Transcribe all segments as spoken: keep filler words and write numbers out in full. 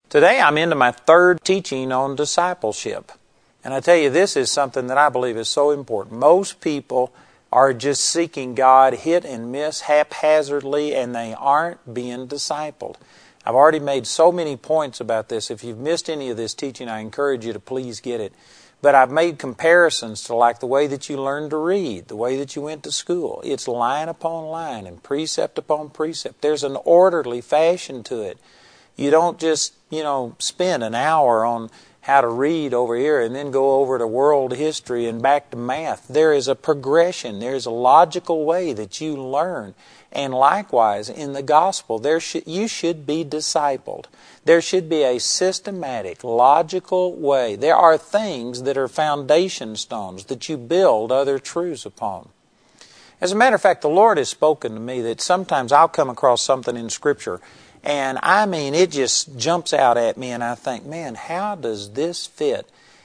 Today I'm into my third teaching on discipleship. And I tell you, this is something that I believe is so important. Most people are just seeking God hit and miss haphazardly, and they aren't being discipled. I've already made so many points about this. If you've missed any of this teaching, I encourage you to please get it. But I've made comparisons to like the way that you learned to read, the way that you went to school. It's line upon line and precept upon precept. There's an orderly fashion to it. You don't just, you know, spend an hour on how to read over here and then go over to world history and back to math. There is a progression. There's a logical way that you learn. And likewise, in the gospel, there should, you should be discipled. There should be a systematic, logical way. There are things that are foundation stones that you build other truths upon. As a matter of fact, the Lord has spoken to me that sometimes I'll come across something in Scripture, and I mean, it just jumps out at me, and I think, man, how does this fit?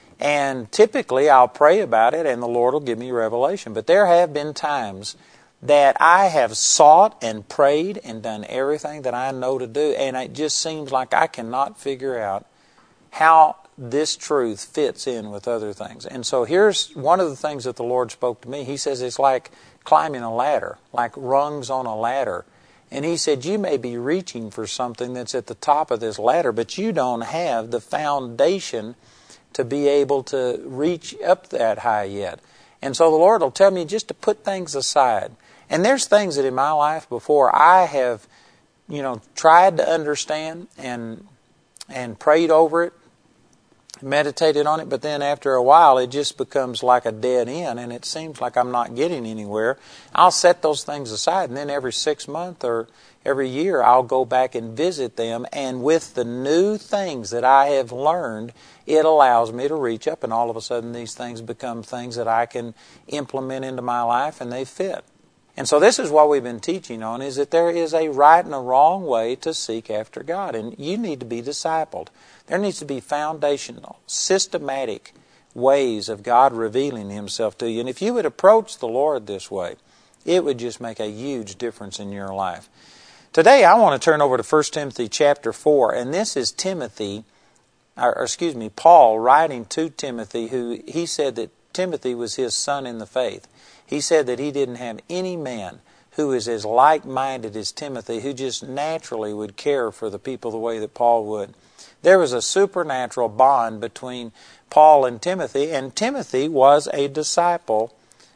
And typically, I'll pray about it, and the Lord will give me revelation. But there have been times that I have sought and prayed and done everything that I know to do, and it just seems like I cannot figure out how this truth fits in with other things. And so here's one of the things that the Lord spoke to me. He says it's like climbing a ladder, like rungs on a ladder. And He said, you may be reaching for something that's at the top of this ladder, but you don't have the foundation to be able to reach up that high yet. And so the Lord will tell me just to put things aside. And there's things that in my life before I have, you know, tried to understand and and prayed over it, meditated on it, but then after a while it just becomes like a dead end and it seems like I'm not getting anywhere. I'll set those things aside, and then every six months or every year I'll go back and visit them, and with the new things that I have learned, it allows me to reach up, and all of a sudden these things become things that I can implement into my life and they fit. And so this is what we've been teaching on, is that there is a right and a wrong way to seek after God. And you need to be discipled. There needs to be foundational, systematic ways of God revealing Himself to you. And if you would approach the Lord this way, it would just make a huge difference in your life. Today I want to turn over to First Timothy chapter four. And this is Timothy, or excuse me, Paul writing to Timothy, who he said that Timothy was his son in the faith. He said that he didn't have any man who is as like-minded as Timothy, who just naturally would care for the people the way that Paul would. There was a supernatural bond between Paul and Timothy, and Timothy was a disciple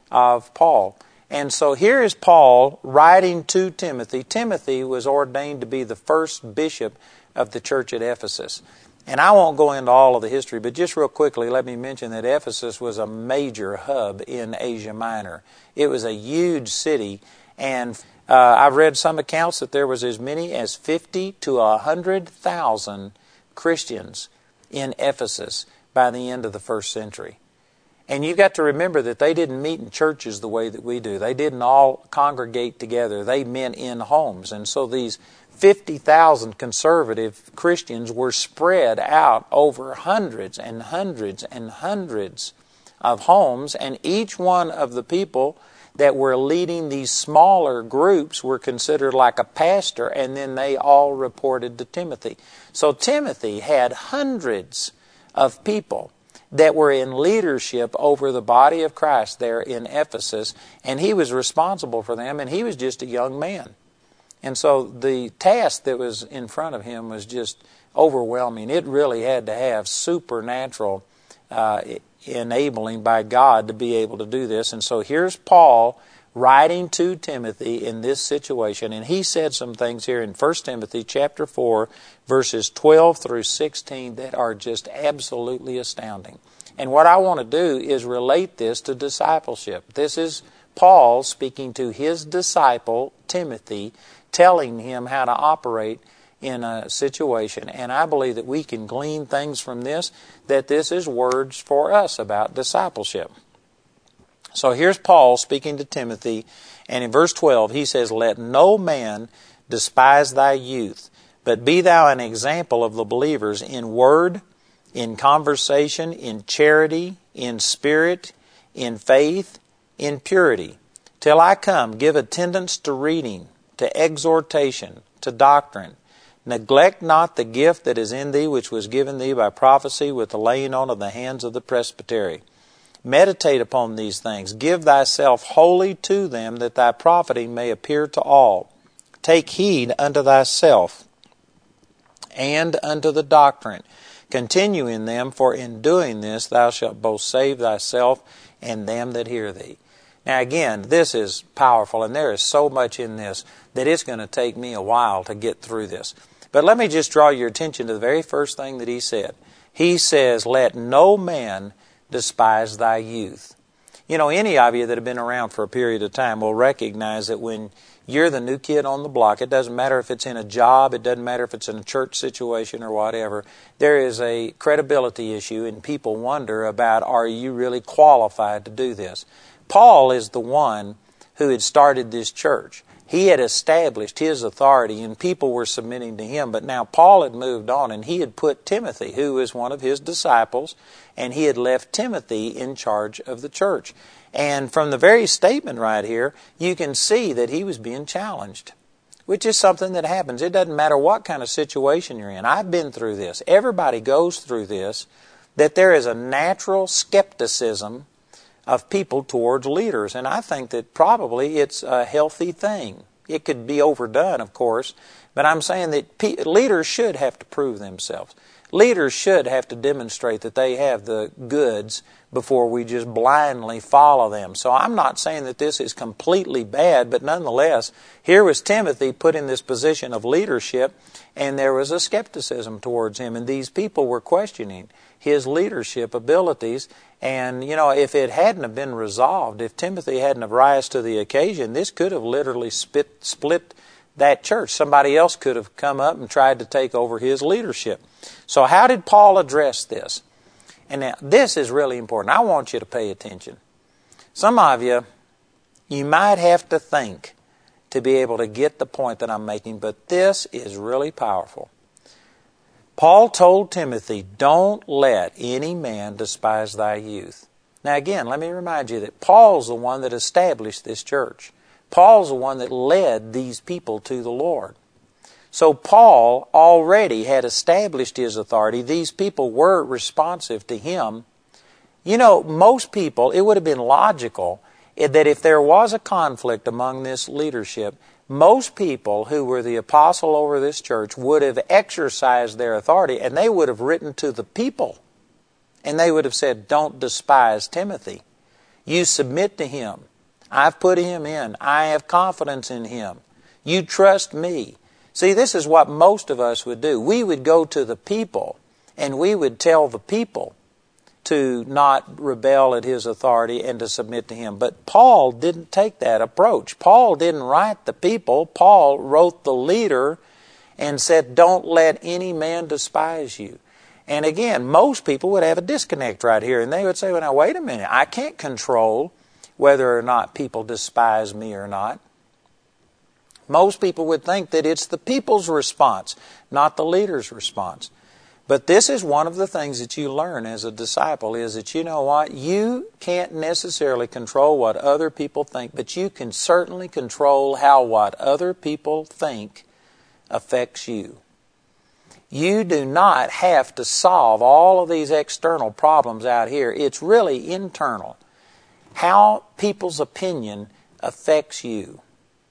of Paul. And so here is Paul writing to Timothy. Timothy was ordained to be the first bishop of the church at Ephesus. And I won't go into all of the history, but just real quickly, let me mention that Ephesus was a major hub in Asia Minor. It was a huge city, and uh, I've read some accounts that there was as many as fifty to one hundred thousand Christians in Ephesus by the end of the first century. And you've got to remember that they didn't meet in churches the way that we do. They didn't all congregate together. They met in homes. And so these fifty thousand conservative Christians were spread out over hundreds and hundreds and hundreds of homes, and each one of the people that were leading these smaller groups were considered like a pastor, and then they all reported to Timothy. So Timothy had hundreds of people that were in leadership over the body of Christ there in Ephesus, and he was responsible for them, and he was just a young man. And so the task that was in front of him was just overwhelming. It really had to have supernatural uh, enabling by God to be able to do this. And so here's Paul writing to Timothy in this situation. And he said some things here in First Timothy chapter four, verses twelve through sixteen that are just absolutely astounding. And what I want to do is relate this to discipleship. This is Paul speaking to his disciple, Timothy, telling him how to operate in a situation. And I believe that we can glean things from this, that this is words for us about discipleship. So here's Paul speaking to Timothy, and in verse twelve he says, "Let no man despise thy youth, but be thou an example of the believers in word, in conversation, in charity, in spirit, in faith, in purity. Till I come, give attendance to reading, to exhortation, to doctrine. Neglect not the gift that is in thee, which was given thee by prophecy with the laying on of the hands of the presbytery. Meditate upon these things. Give thyself wholly to them, that thy profiting may appear to all. Take heed unto thyself and unto the doctrine. Continue in them, for in doing this thou shalt both save thyself and them that hear thee. Now again, this is powerful, and there is so much in this that it's going to take me a while to get through this. But let me just draw your attention to the very first thing that he said. He says, let no man despise thy youth. You know, any of you that have been around for a period of time will recognize that when you're the new kid on the block, it doesn't matter if it's in a job, it doesn't matter if it's in a church situation or whatever, there is a credibility issue, and people wonder about, are you really qualified to do this? Paul is the one who had started this church. He had established his authority, and people were submitting to him. But now Paul had moved on, and he had put Timothy, who was one of his disciples, and he had left Timothy in charge of the church. And from the very statement right here, you can see that he was being challenged, which is something that happens. It doesn't matter what kind of situation you're in. I've been through this. Everybody goes through this, that there is a natural skepticism of people towards leaders. And I think that probably it's a healthy thing. It could be overdone, of course, but I'm saying that pe- leaders should have to prove themselves. Leaders should have to demonstrate that they have the goods before we just blindly follow them. So I'm not saying that this is completely bad, but nonetheless, here was Timothy put in this position of leadership, and there was a skepticism towards him, and these people were questioning his leadership abilities. And, you know, if it hadn't have been resolved, if Timothy hadn't have rise to the occasion, this could have literally spit, split that church. Somebody else could have come up and tried to take over his leadership. So how did Paul address this? And now, this is really important. I want you to pay attention. Some of you, you might have to think to be able to get the point that I'm making, but this is really powerful. Paul told Timothy, don't let any man despise thy youth. Now again, let me remind you that Paul's the one that established this church. Paul's the one that led these people to the Lord. So Paul already had established his authority. These people were responsive to him. You know, most people, it would have been logical that if there was a conflict among this leadership, most people who were the apostle over this church would have exercised their authority, and they would have written to the people. And they would have said, don't despise Timothy. You submit to him. I've put him in. I have confidence in him. You trust me. See, this is what most of us would do. We would go to the people, and we would tell the people to not rebel at his authority and to submit to him. But Paul didn't take that approach. Paul didn't write the people. Paul wrote the leader and said, don't let any man despise you. And again, most people would have a disconnect right here, and they would say, well, now, wait a minute. I can't control whether or not people despise me or not. Most people would think that it's the people's response, not the leader's response. But this is one of the things that you learn as a disciple, is that, you know what, you can't necessarily control what other people think, but you can certainly control how what other people think affects you. You do not have to solve all of these external problems out here. It's really internal. How people's opinion affects you.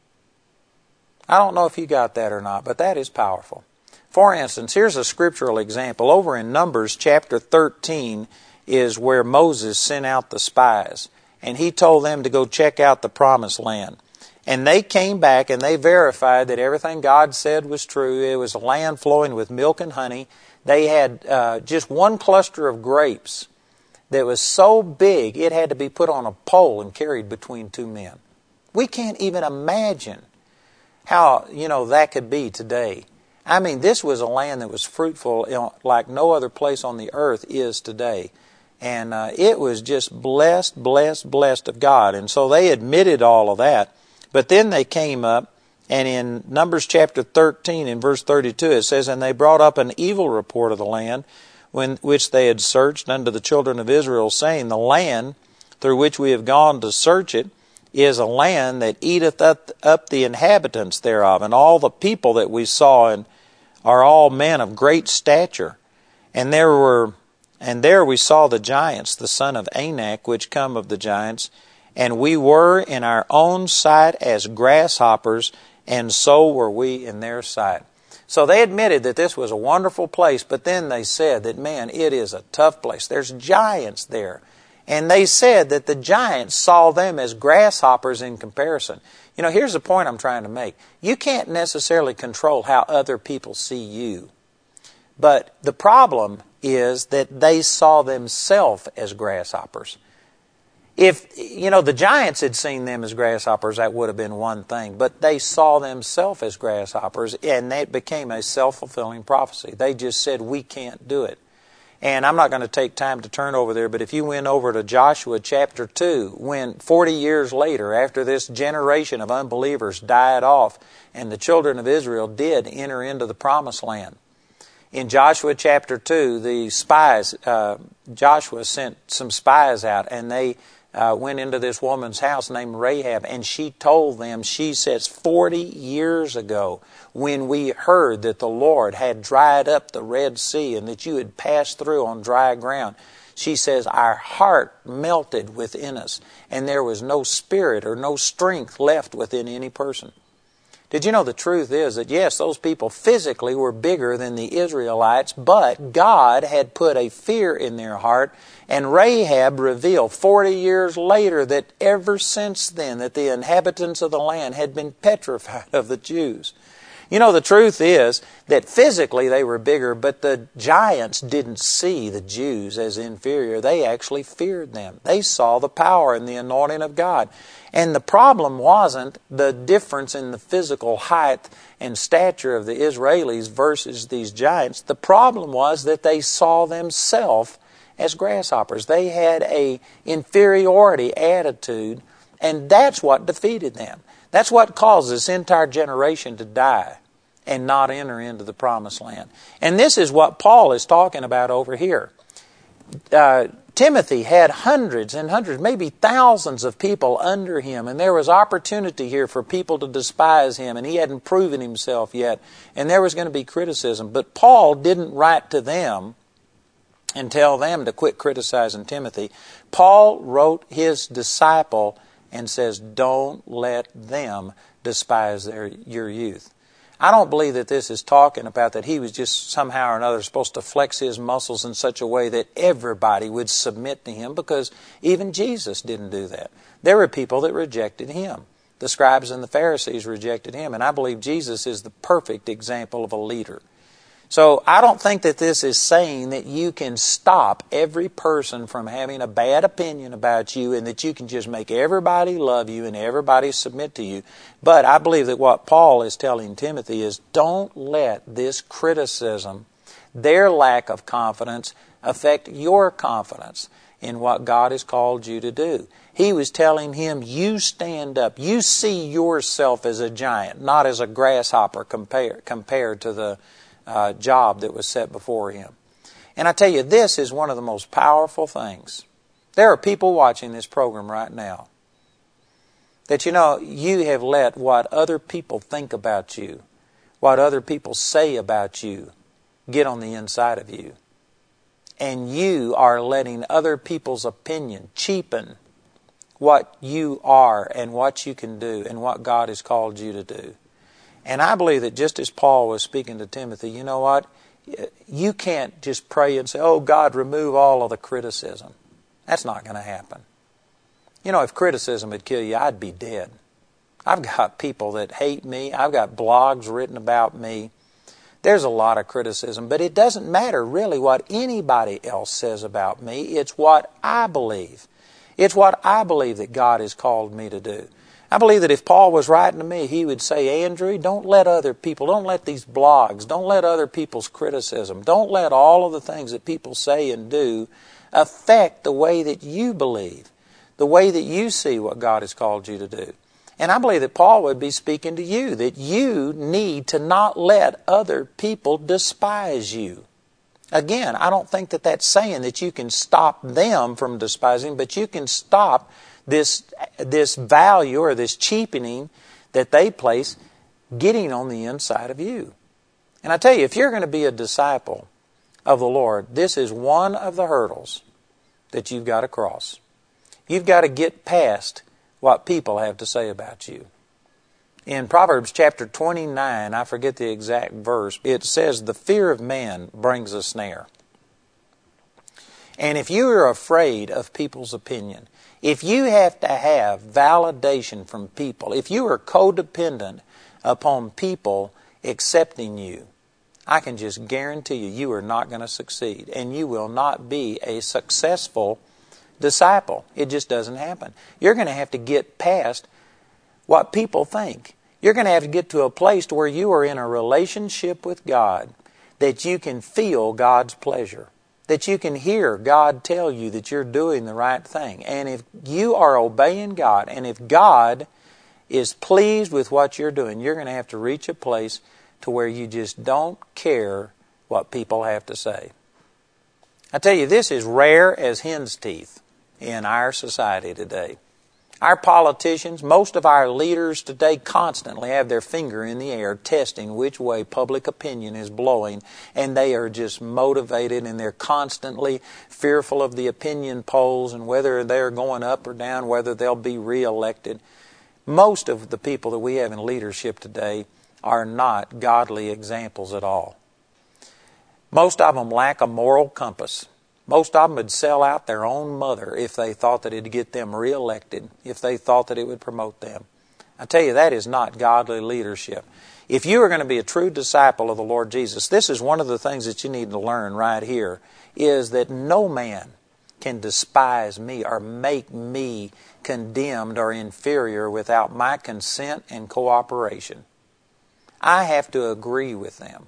I don't know if you got that or not, but that is powerful. For instance, here's a scriptural example. Over in Numbers chapter thirteen is where Moses sent out the spies. And he told them to go check out the promised land. And they came back and they verified that everything God said was true. It was a land flowing with milk and honey. They had uh, just one cluster of grapes that was so big it had to be put on a pole and carried between two men. We can't even imagine how, you know, that could be today. I mean, this was a land that was fruitful, you know, like no other place on the earth is today. And uh, it was just blessed, blessed, blessed of God. And so they admitted all of that. But then they came up, and in Numbers chapter thirteen, in verse thirty-two, it says, and they brought up an evil report of the land, when, which they had searched unto the children of Israel, saying, the land through which we have gone to search it is a land that eateth up, up the inhabitants thereof. And all the people that we saw in are all men of great stature. And there were, and there we saw the giants, the son of Anak, which come of the giants, and we were in our own sight as grasshoppers, and so were we in their sight. So they admitted that this was a wonderful place, but then they said that, man, it is a tough place. There's giants there. And they said that the giants saw them as grasshoppers in comparison. You know, here's the point I'm trying to make. You can't necessarily control how other people see you. But the problem is that they saw themselves as grasshoppers. If, you know, the giants had seen them as grasshoppers, that would have been one thing. But they saw themselves as grasshoppers, and that became a self-fulfilling prophecy. They just said, we can't do it. And I'm not going to take time to turn over there, but if you went over to Joshua chapter two, when forty years later, after this generation of unbelievers died off, and the children of Israel did enter into the promised land, in Joshua chapter two, the spies, uh, Joshua sent some spies out, and they uh, went into this woman's house named Rahab, and she told them, she says, forty years ago, when we heard that the Lord had dried up the Red Sea and that you had passed through on dry ground, she says, our heart melted within us, and there was no spirit or no strength left within any person. Did you know the truth is that, yes, those people physically were bigger than the Israelites, but God had put a fear in their heart, and Rahab revealed forty years later that ever since then that the inhabitants of the land had been petrified of the Jews. You know, the truth is that physically they were bigger, but the giants didn't see the Jews as inferior. They actually feared them. They saw the power and the anointing of God. And the problem wasn't the difference in the physical height and stature of the Israelis versus these giants. The problem was that they saw themselves as grasshoppers. They had a inferiority attitude, and that's what defeated them. That's what caused this entire generation to die and not enter into the promised land. And this is what Paul is talking about over here. Uh, Timothy had hundreds and hundreds, maybe thousands of people under him, and there was opportunity here for people to despise him, and he hadn't proven himself yet, and there was going to be criticism. But Paul didn't write to them and tell them to quit criticizing Timothy. Paul wrote his disciple and says, don't let them despise their, your youth. I don't believe that this is talking about that he was just somehow or another supposed to flex his muscles in such a way that everybody would submit to him, because even Jesus didn't do that. There were people that rejected him. The scribes and the Pharisees rejected him, and I believe Jesus is the perfect example of a leader. So I don't think that this is saying that you can stop every person from having a bad opinion about you and that you can just make everybody love you and everybody submit to you. But I believe that what Paul is telling Timothy is, don't let this criticism, their lack of confidence, affect your confidence in what God has called you to do. He was telling him, you stand up. You see yourself as a giant, not as a grasshopper compared, compared to the Uh, job that was set before him. And I tell you, this is one of the most powerful things. There are people watching this program right now that, you know, you have let what other people think about you, what other people say about you, get on the inside of you. And you are letting other people's opinion cheapen what you are and what you can do and what God has called you to do. And I believe that just as Paul was speaking to Timothy, you know what? You can't just pray and say, oh, God, remove all of the criticism. That's not going to happen. You know, if criticism would kill you, I'd be dead. I've got people that hate me. I've got blogs written about me. There's a lot of criticism, but it doesn't matter really what anybody else says about me. It's what I believe. It's what I believe that God has called me to do. I believe that if Paul was writing to me, he would say, Andrew, don't let other people, don't let these blogs, don't let other people's criticism, don't let all of the things that people say and do affect the way that you believe, the way that you see what God has called you to do. And I believe that Paul would be speaking to you, that you need to not let other people despise you. Again, I don't think that that's saying that you can stop them from despising, but you can stop this this value or this cheapening that they place getting on the inside of you. And I tell you, if you're going to be a disciple of the Lord, this is one of the hurdles that you've got to cross. You've got to get past what people have to say about you. In Proverbs chapter twenty-nine, I forget the exact verse, it says, the fear of man brings a snare. And if you are afraid of people's opinion, if you have to have validation from people, if you are codependent upon people accepting you, I can just guarantee you, you are not going to succeed. And you will not be a successful disciple. It just doesn't happen. You're going to have to get past what people think. You're going to have to get to a place where you are in a relationship with God, that you can feel God's pleasure, that you can hear God tell you that you're doing the right thing. And if you are obeying God, and if God is pleased with what you're doing, you're going to have to reach a place to where you just don't care what people have to say. I tell you, this is rare as hen's teeth in our society today. Our politicians, most of our leaders today constantly have their finger in the air testing which way public opinion is blowing, and they are just motivated and they're constantly fearful of the opinion polls and whether they're going up or down, whether they'll be reelected. Most of the people that we have in leadership today are not godly examples at all. Most of them lack a moral compass. Most of them would sell out their own mother if they thought that it would get them reelected, if they thought that it would promote them. I tell you, that is not godly leadership. If you are going to be a true disciple of the Lord Jesus, this is one of the things that you need to learn right here, is that no man can despise me or make me condemned or inferior without my consent and cooperation. I have to agree with them.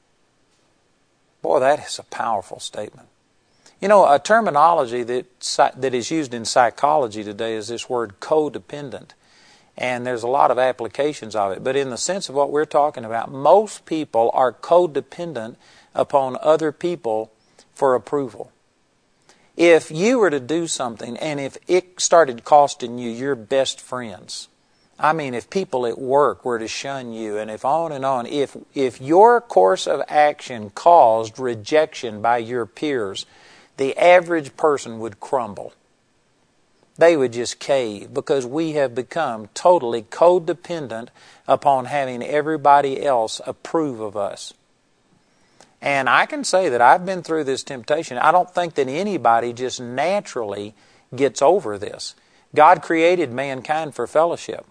Boy, that is a powerful statement. You know, a terminology that that is used in psychology today is this word codependent. And there's a lot of applications of it. But in the sense of what we're talking about, most people are codependent upon other people for approval. If you were to do something and if it started costing you your best friends, I mean, if people at work were to shun you, and if on and on, if if your course of action caused rejection by your peers, the average person would crumble. They would just cave, because we have become totally codependent upon having everybody else approve of us. And I can say that I've been through this temptation. I don't think that anybody just naturally gets over this. God created mankind for fellowship.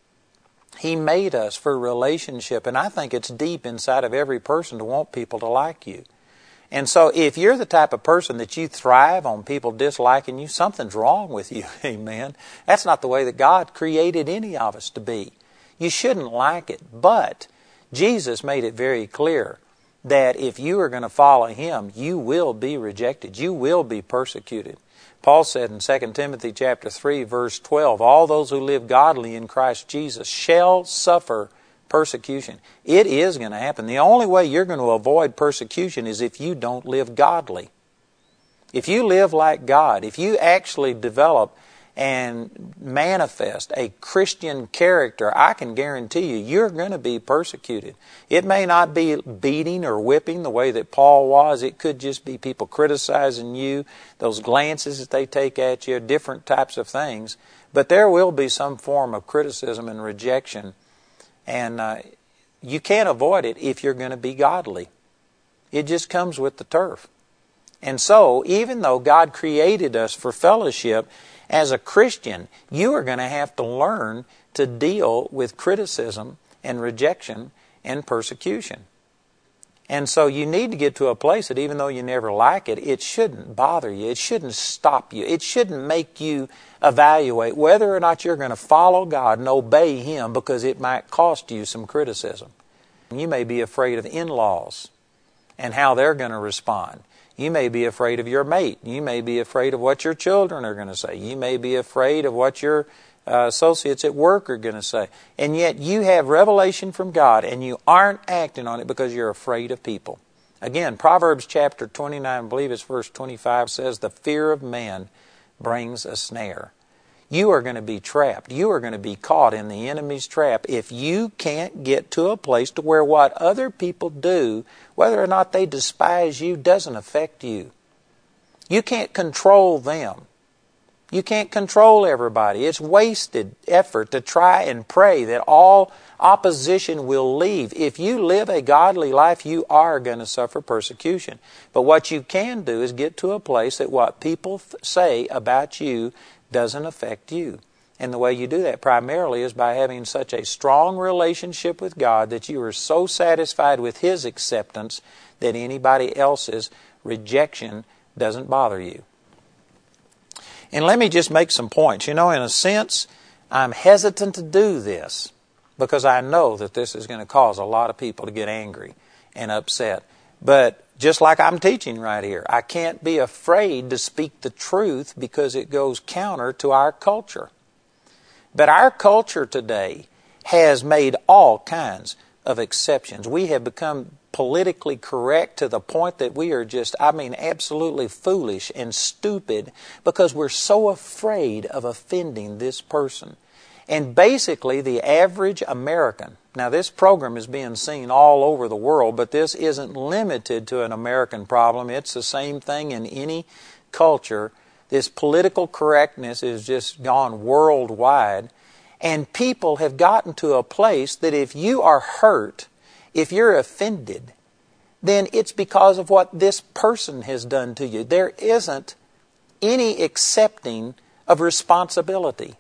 He made us for relationship, and I think it's deep inside of every person to want people to like you. And so if you're the type of person that you thrive on people disliking you, something's wrong with you, amen. That's not the way that God created any of us to be. You shouldn't like it, but Jesus made it very clear that if you are going to follow Him, you will be rejected. You will be persecuted. Paul said in Second Timothy chapter three, verse twelve, all those who live godly in Christ Jesus shall suffer persecution. It is going to happen. The only way you're going to avoid persecution is if you don't live godly. If you live like God, if you actually develop and manifest a Christian character, I can guarantee you, you're going to be persecuted. It may not be beating or whipping the way that Paul was. It could just be people criticizing you, those glances that they take at you, different types of things. But there will be some form of criticism and rejection. And uh, you can't avoid it if you're going to be godly. It just comes with the turf. And so, even though God created us for fellowship, as a Christian, you are going to have to learn to deal with criticism and rejection and persecution. And so you need to get to a place that even though you never like it, it shouldn't bother you. It shouldn't stop you. It shouldn't make you evaluate whether or not you're going to follow God and obey Him, because it might cost you some criticism. You may be afraid of in-laws and how they're going to respond. You may be afraid of your mate. You may be afraid of what your children are going to say. You may be afraid of what your uh, associates at work are going to say. And yet you have revelation from God and you aren't acting on it because you're afraid of people. Again, Proverbs chapter twenty-nine, I believe it's verse twenty-five, says, the fear of man brings a snare. you are going to be trapped. You are going to be caught in the enemy's trap if you can't get to a place to where what other people do, whether or not they despise you, doesn't affect you. You can't control them. You can't control everybody. It's wasted effort to try and pray that all opposition will leave. If you live a godly life, you are going to suffer persecution. But what you can do is get to a place that what people say about you doesn't affect you. And the way you do that primarily is by having such a strong relationship with God that you are so satisfied with His acceptance that anybody else's rejection doesn't bother you. And let me just make some points. You know, in a sense, I'm hesitant to do this because I know that this is going to cause a lot of people to get angry and upset. But just like I'm teaching right here, I can't be afraid to speak the truth because it goes counter to our culture. But our culture today has made all kinds of exceptions. We have become politically correct to the point that we are just, I mean, absolutely foolish and stupid because we're so afraid of offending this person. And basically, the average American, now this program is being seen all over the world, but this isn't limited to an American problem. It's the same thing in any culture. This political correctness is just gone worldwide. And people have gotten to a place that if you are hurt, if you're offended, then it's because of what this person has done to you. There isn't any accepting of responsibility.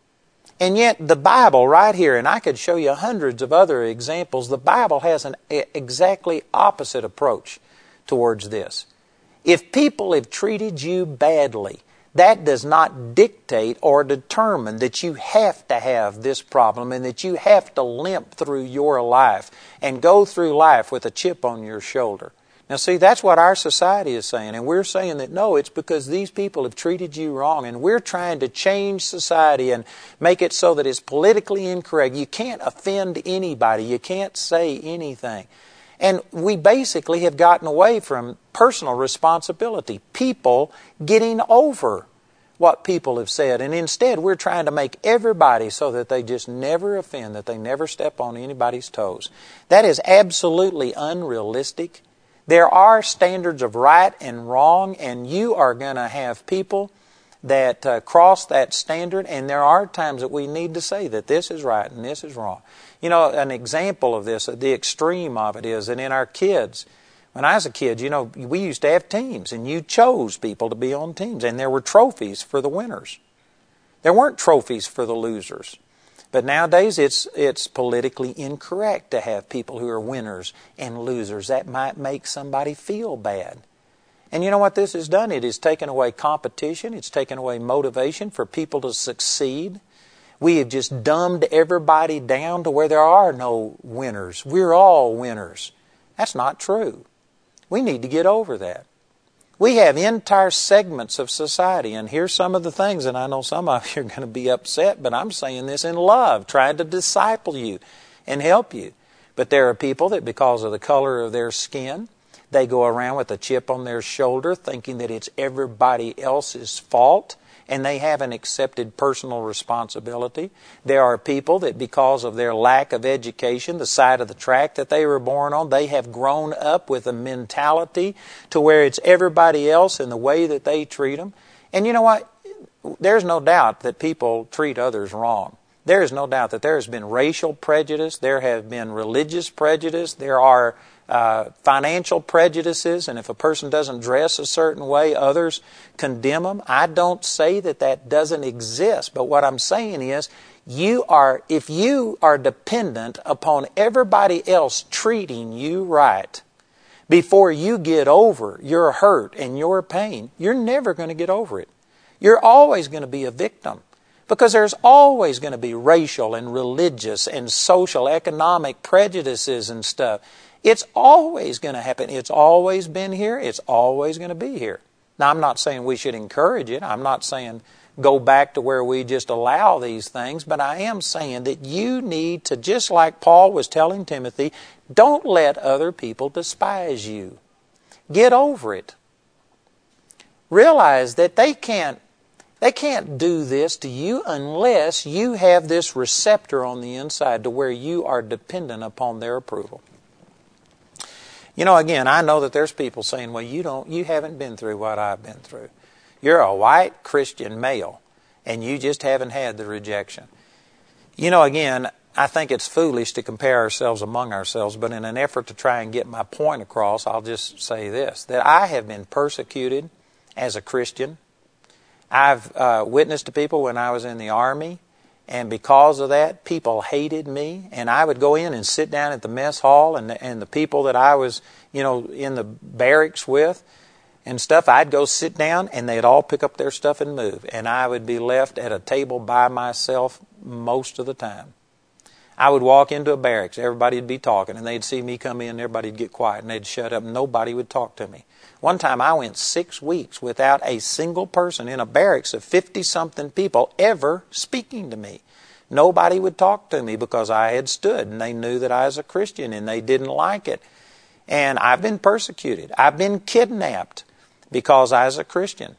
And yet the Bible right here, and I could show you hundreds of other examples, the Bible has an exactly opposite approach towards this. If people have treated you badly, that does not dictate or determine that you have to have this problem and that you have to limp through your life and go through life with a chip on your shoulder. Now see, that's what our society is saying, and we're saying that no, it's because these people have treated you wrong, and we're trying to change society and make it so that it's politically incorrect. You can't offend anybody. You can't say anything. And we basically have gotten away from personal responsibility, people getting over what people have said. And instead, we're trying to make everybody so that they just never offend, that they never step on anybody's toes. That is absolutely unrealistic. There are standards of right and wrong, and you are going to have people that uh, cross that standard, and there are times that we need to say that this is right and this is wrong. You know, an example of this, the extreme of it is that in our kids, when I was a kid, you know, we used to have teams, and you chose people to be on teams, and there were trophies for the winners. There weren't trophies for the losers. But nowadays, it's it's politically incorrect to have people who are winners and losers. That might make somebody feel bad. And you know what this has done? It has taken away competition. It's taken away motivation for people to succeed. We have just dumbed everybody down to where there are no winners. We're all winners. That's not true. We need to get over that. We have entire segments of society, and here's some of the things, and I know some of you are going to be upset, but I'm saying this in love, trying to disciple you and help you. But there are people that because of the color of their skin, they go around with a chip on their shoulder thinking that it's everybody else's fault, and they haven't accepted personal responsibility. There are people that because of their lack of education, the side of the track that they were born on, they have grown up with a mentality to where it's everybody else and the way that they treat them. And you know what? There's no doubt that people treat others wrong. There is no doubt that there has been racial prejudice, there have been religious prejudice, there are Uh, financial prejudices, and if a person doesn't dress a certain way, others condemn them. I don't say that that doesn't exist, but what I'm saying is, you are, if you are dependent upon everybody else treating you right before you get over your hurt and your pain, you're never going to get over it. You're always going to be a victim. Because there's always going to be racial and religious and social, economic prejudices and stuff. It's always going to happen. It's always been here. It's always going to be here. Now, I'm not saying we should encourage it. I'm not saying go back to where we just allow these things. But I am saying that you need to, just like Paul was telling Timothy, don't let other people despise you. Get over it. Realize that they can't They can't do this to you unless you have this receptor on the inside to where you are dependent upon their approval. You know, again, I know that there's people saying, well, you don't, you haven't been through what I've been through. You're a white Christian male, and you just haven't had the rejection. You know, again, I think it's foolish to compare ourselves among ourselves, but in an effort to try and get my point across, I'll just say this, that I have been persecuted as a Christian. I've uh, witnessed to people when I was in the Army, and because of that, people hated me, and I would go in and sit down at the mess hall, and the, and the people that I was, you know, in the barracks with and stuff, I'd go sit down, and they'd all pick up their stuff and move, and I would be left at a table by myself most of the time. I would walk into a barracks, everybody would be talking, and they'd see me come in, everybody would get quiet, and they'd shut up, and nobody would talk to me. One time I went six weeks without a single person in a barracks of fifty-something people ever speaking to me. Nobody would talk to me because I had stood, and they knew that I was a Christian, and they didn't like it. And I've been persecuted. I've been kidnapped because I was a Christian.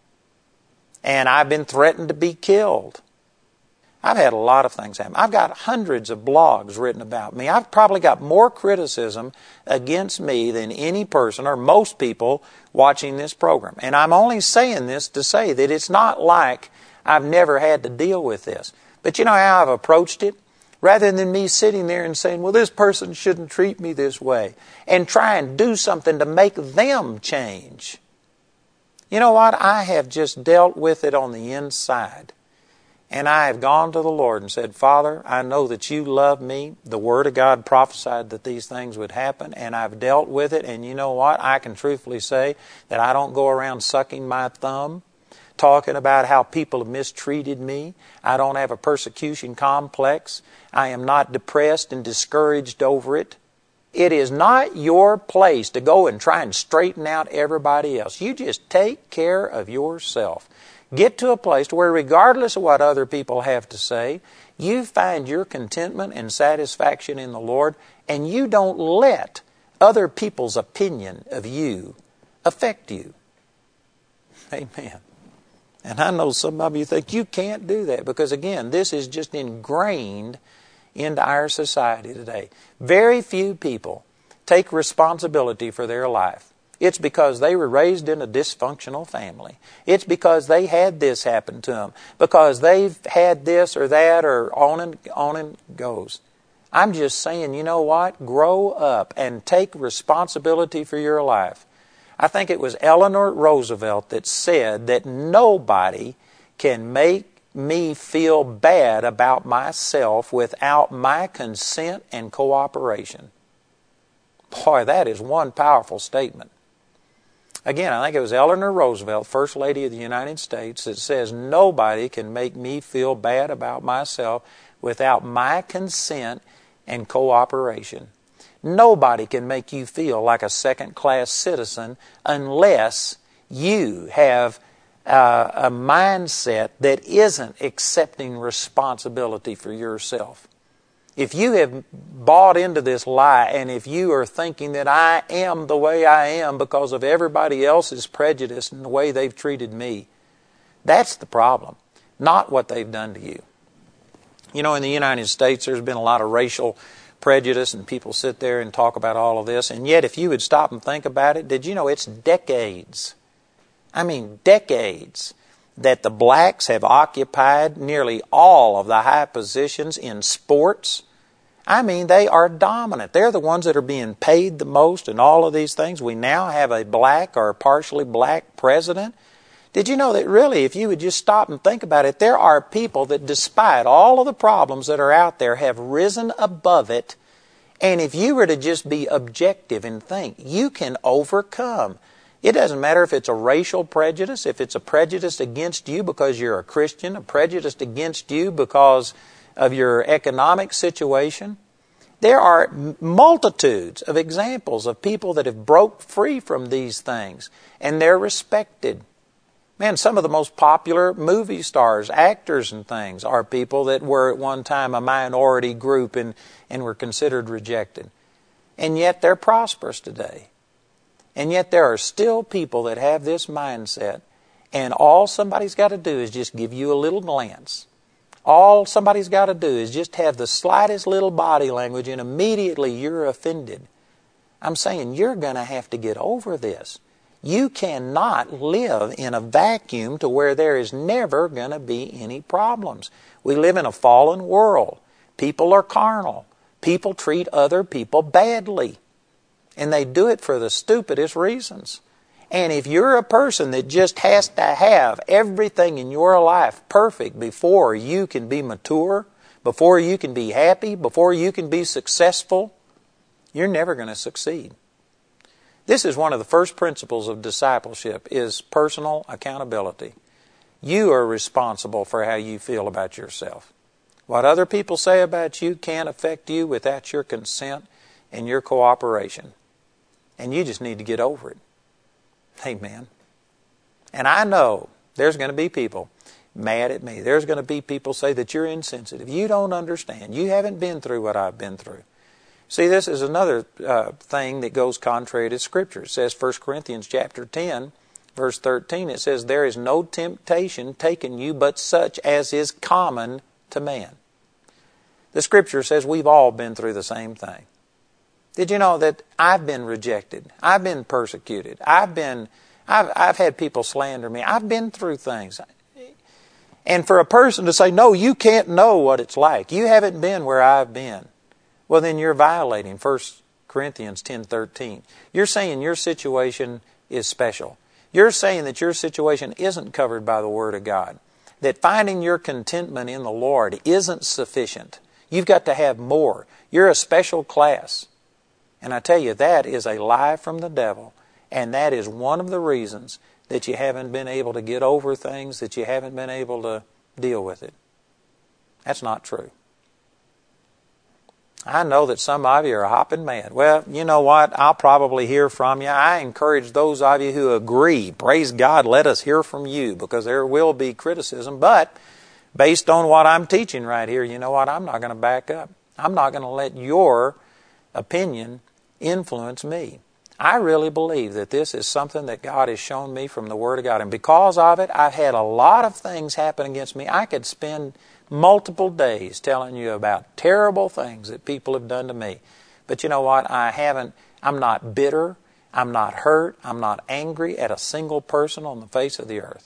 And I've been threatened to be killed. I've had a lot of things happen. I've got hundreds of blogs written about me. I've probably got more criticism against me than any person or most people watching this program. And I'm only saying this to say that it's not like I've never had to deal with this. But you know how I've approached it? Rather than me sitting there and saying, well, this person shouldn't treat me this way, and try and do something to make them change. You know what? I have just dealt with it on the inside. And I have gone to the Lord and said, Father, I know that you love me. The Word of God prophesied that these things would happen, and I've dealt with it. And you know what? I can truthfully say that I don't go around sucking my thumb, talking about how people have mistreated me. I don't have a persecution complex. I am not depressed and discouraged over it. It is not your place to go and try and straighten out everybody else. You just take care of yourself. Get to a place where regardless of what other people have to say, you find your contentment and satisfaction in the Lord, and you don't let other people's opinion of you affect you. Amen. And I know some of you think you can't do that because, again, this is just ingrained into our society today. Very few people take responsibility for their life. It's because they were raised in a dysfunctional family. It's because they had this happen to them. Because they've had this or that or on and on and goes. I'm just saying, you know what? Grow up and take responsibility for your life. I think it was Eleanor Roosevelt that said that nobody can make me feel bad about myself without my consent and cooperation. Boy, that is one powerful statement. Again, I think it was Eleanor Roosevelt, First Lady of the United States, that says nobody can make me feel bad about myself without my consent and cooperation. Nobody can make you feel like a second-class citizen unless you have uh, a mindset that isn't accepting responsibility for yourself. If you have bought into this lie, and if you are thinking that I am the way I am because of everybody else's prejudice and the way they've treated me, that's the problem, not what they've done to you. You know, in the United States, there's been a lot of racial prejudice, and people sit there and talk about all of this, and yet if you would stop and think about it, did you know it's decades, I mean decades, that the blacks have occupied nearly all of the high positions in sports? I mean, they are dominant. They're the ones that are being paid the most and all of these things. We now have a black or partially black president. Did you know that really, if you would just stop and think about it, there are people that despite all of the problems that are out there have risen above it. And if you were to just be objective and think, you can overcome. It doesn't matter if it's a racial prejudice, if it's a prejudice against you because you're a Christian, a prejudice against you because of your economic situation. There are multitudes of examples of people that have broke free from these things, and they're respected. Man, some of the most popular movie stars, actors and things are people that were at one time a minority group and, and were considered rejected. And yet they're prosperous today. And yet there are still people that have this mindset. And all somebody's got to do is just give you a little glance. All somebody's got to do is just have the slightest little body language, and immediately you're offended. I'm saying you're going to have to get over this. You cannot live in a vacuum to where there is never going to be any problems. We live in a fallen world. People are carnal. People treat other people badly. And they do it for the stupidest reasons. And if you're a person that just has to have everything in your life perfect before you can be mature, before you can be happy, before you can be successful, you're never going to succeed. This is one of the first principles of discipleship, is personal accountability. You are responsible for how you feel about yourself. What other people say about you can't affect you without your consent and your cooperation. And you just need to get over it. Amen. And I know there's going to be people mad at me. There's going to be people say that you're insensitive. You don't understand. You haven't been through what I've been through. See, this is another uh, thing that goes contrary to Scripture. It says, First Corinthians chapter ten, verse thirteen, it says, there is no temptation taken you but such as is common to man. The Scripture says we've all been through the same thing. Did you know that I've been rejected? I've been persecuted. I've been, I've, I've had people slander me. I've been through things. And for a person to say, no, you can't know what it's like. You haven't been where I've been. Well, then you're violating First Corinthians ten thirteen. You're saying your situation is special. You're saying that your situation isn't covered by the Word of God. That finding your contentment in the Lord isn't sufficient. You've got to have more. You're a special class. And I tell you, that is a lie from the devil. And that is one of the reasons that you haven't been able to get over things, that you haven't been able to deal with it. That's not true. I know that some of you are hopping mad. Well, you know what? I'll probably hear from you. I encourage those of you who agree. Praise God, let us hear from you, because there will be criticism. But based on what I'm teaching right here, you know what? I'm not going to back up. I'm not going to let your opinion influence me. I really believe that this is something that God has shown me from the Word of God. And because of it, I've had a lot of things happen against me. I could spend multiple days telling you about terrible things that people have done to me. But you know what? I haven't, I'm not bitter. I'm not hurt. I'm not angry at a single person on the face of the earth.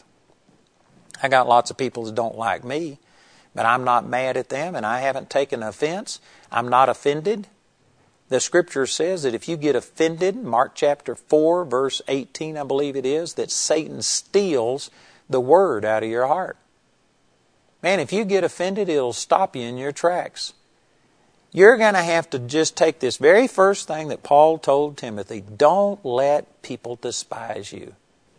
I got lots of people that don't like me, but I'm not mad at them, and I haven't taken offense. I'm not offended. The Scripture says that if you get offended, Mark chapter four, verse eighteen, I believe it is, that Satan steals the Word out of your heart. Man, if you get offended, it'll stop you in your tracks. You're going to have to just take this very first thing that Paul told Timothy. Don't let people despise you.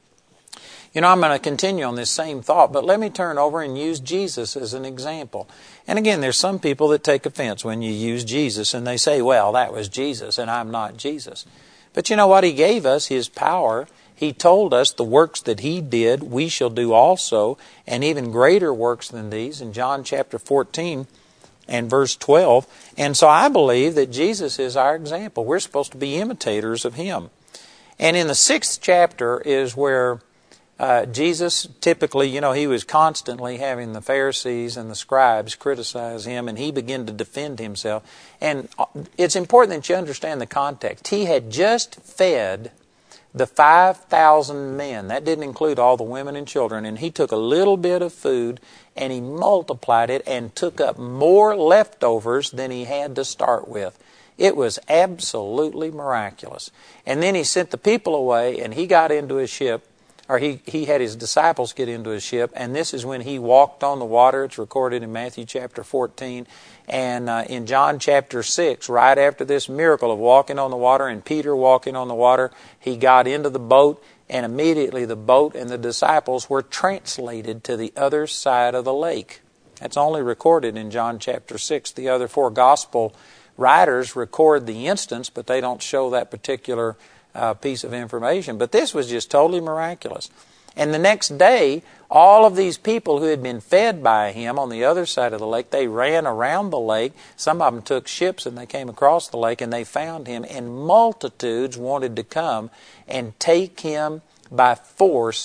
You know, I'm going to continue on this same thought, but let me turn over and use Jesus as an example. And again, there's some people that take offense when you use Jesus, and they say, well, that was Jesus, and I'm not Jesus. But you know what? He gave us His power. He told us the works that He did, we shall do also, and even greater works than these in John chapter fourteen and verse twelve. And so I believe that Jesus is our example. We're supposed to be imitators of Him. And in the sixth chapter is where Uh, Jesus typically, you know, He was constantly having the Pharisees and the scribes criticize Him, and He began to defend Himself. And it's important that you understand the context. He had just fed the five thousand men. That didn't include all the women and children. And He took a little bit of food and He multiplied it and took up more leftovers than He had to start with. It was absolutely miraculous. And then He sent the people away, and He got into a ship. Or he, he had His disciples get into a ship, and this is when He walked on the water. It's recorded in Matthew chapter fourteen. And uh, in John chapter six, right after this miracle of walking on the water and Peter walking on the water, He got into the boat, and immediately the boat and the disciples were translated to the other side of the lake. That's only recorded in John chapter six. The other four gospel writers record the instance, but they don't show that particular Uh, piece of information. But this was just totally miraculous. And the next day, all of these people who had been fed by Him on the other side of the lake, they ran around the lake. Some of them took ships and they came across the lake and they found Him. And multitudes wanted to come and take Him by force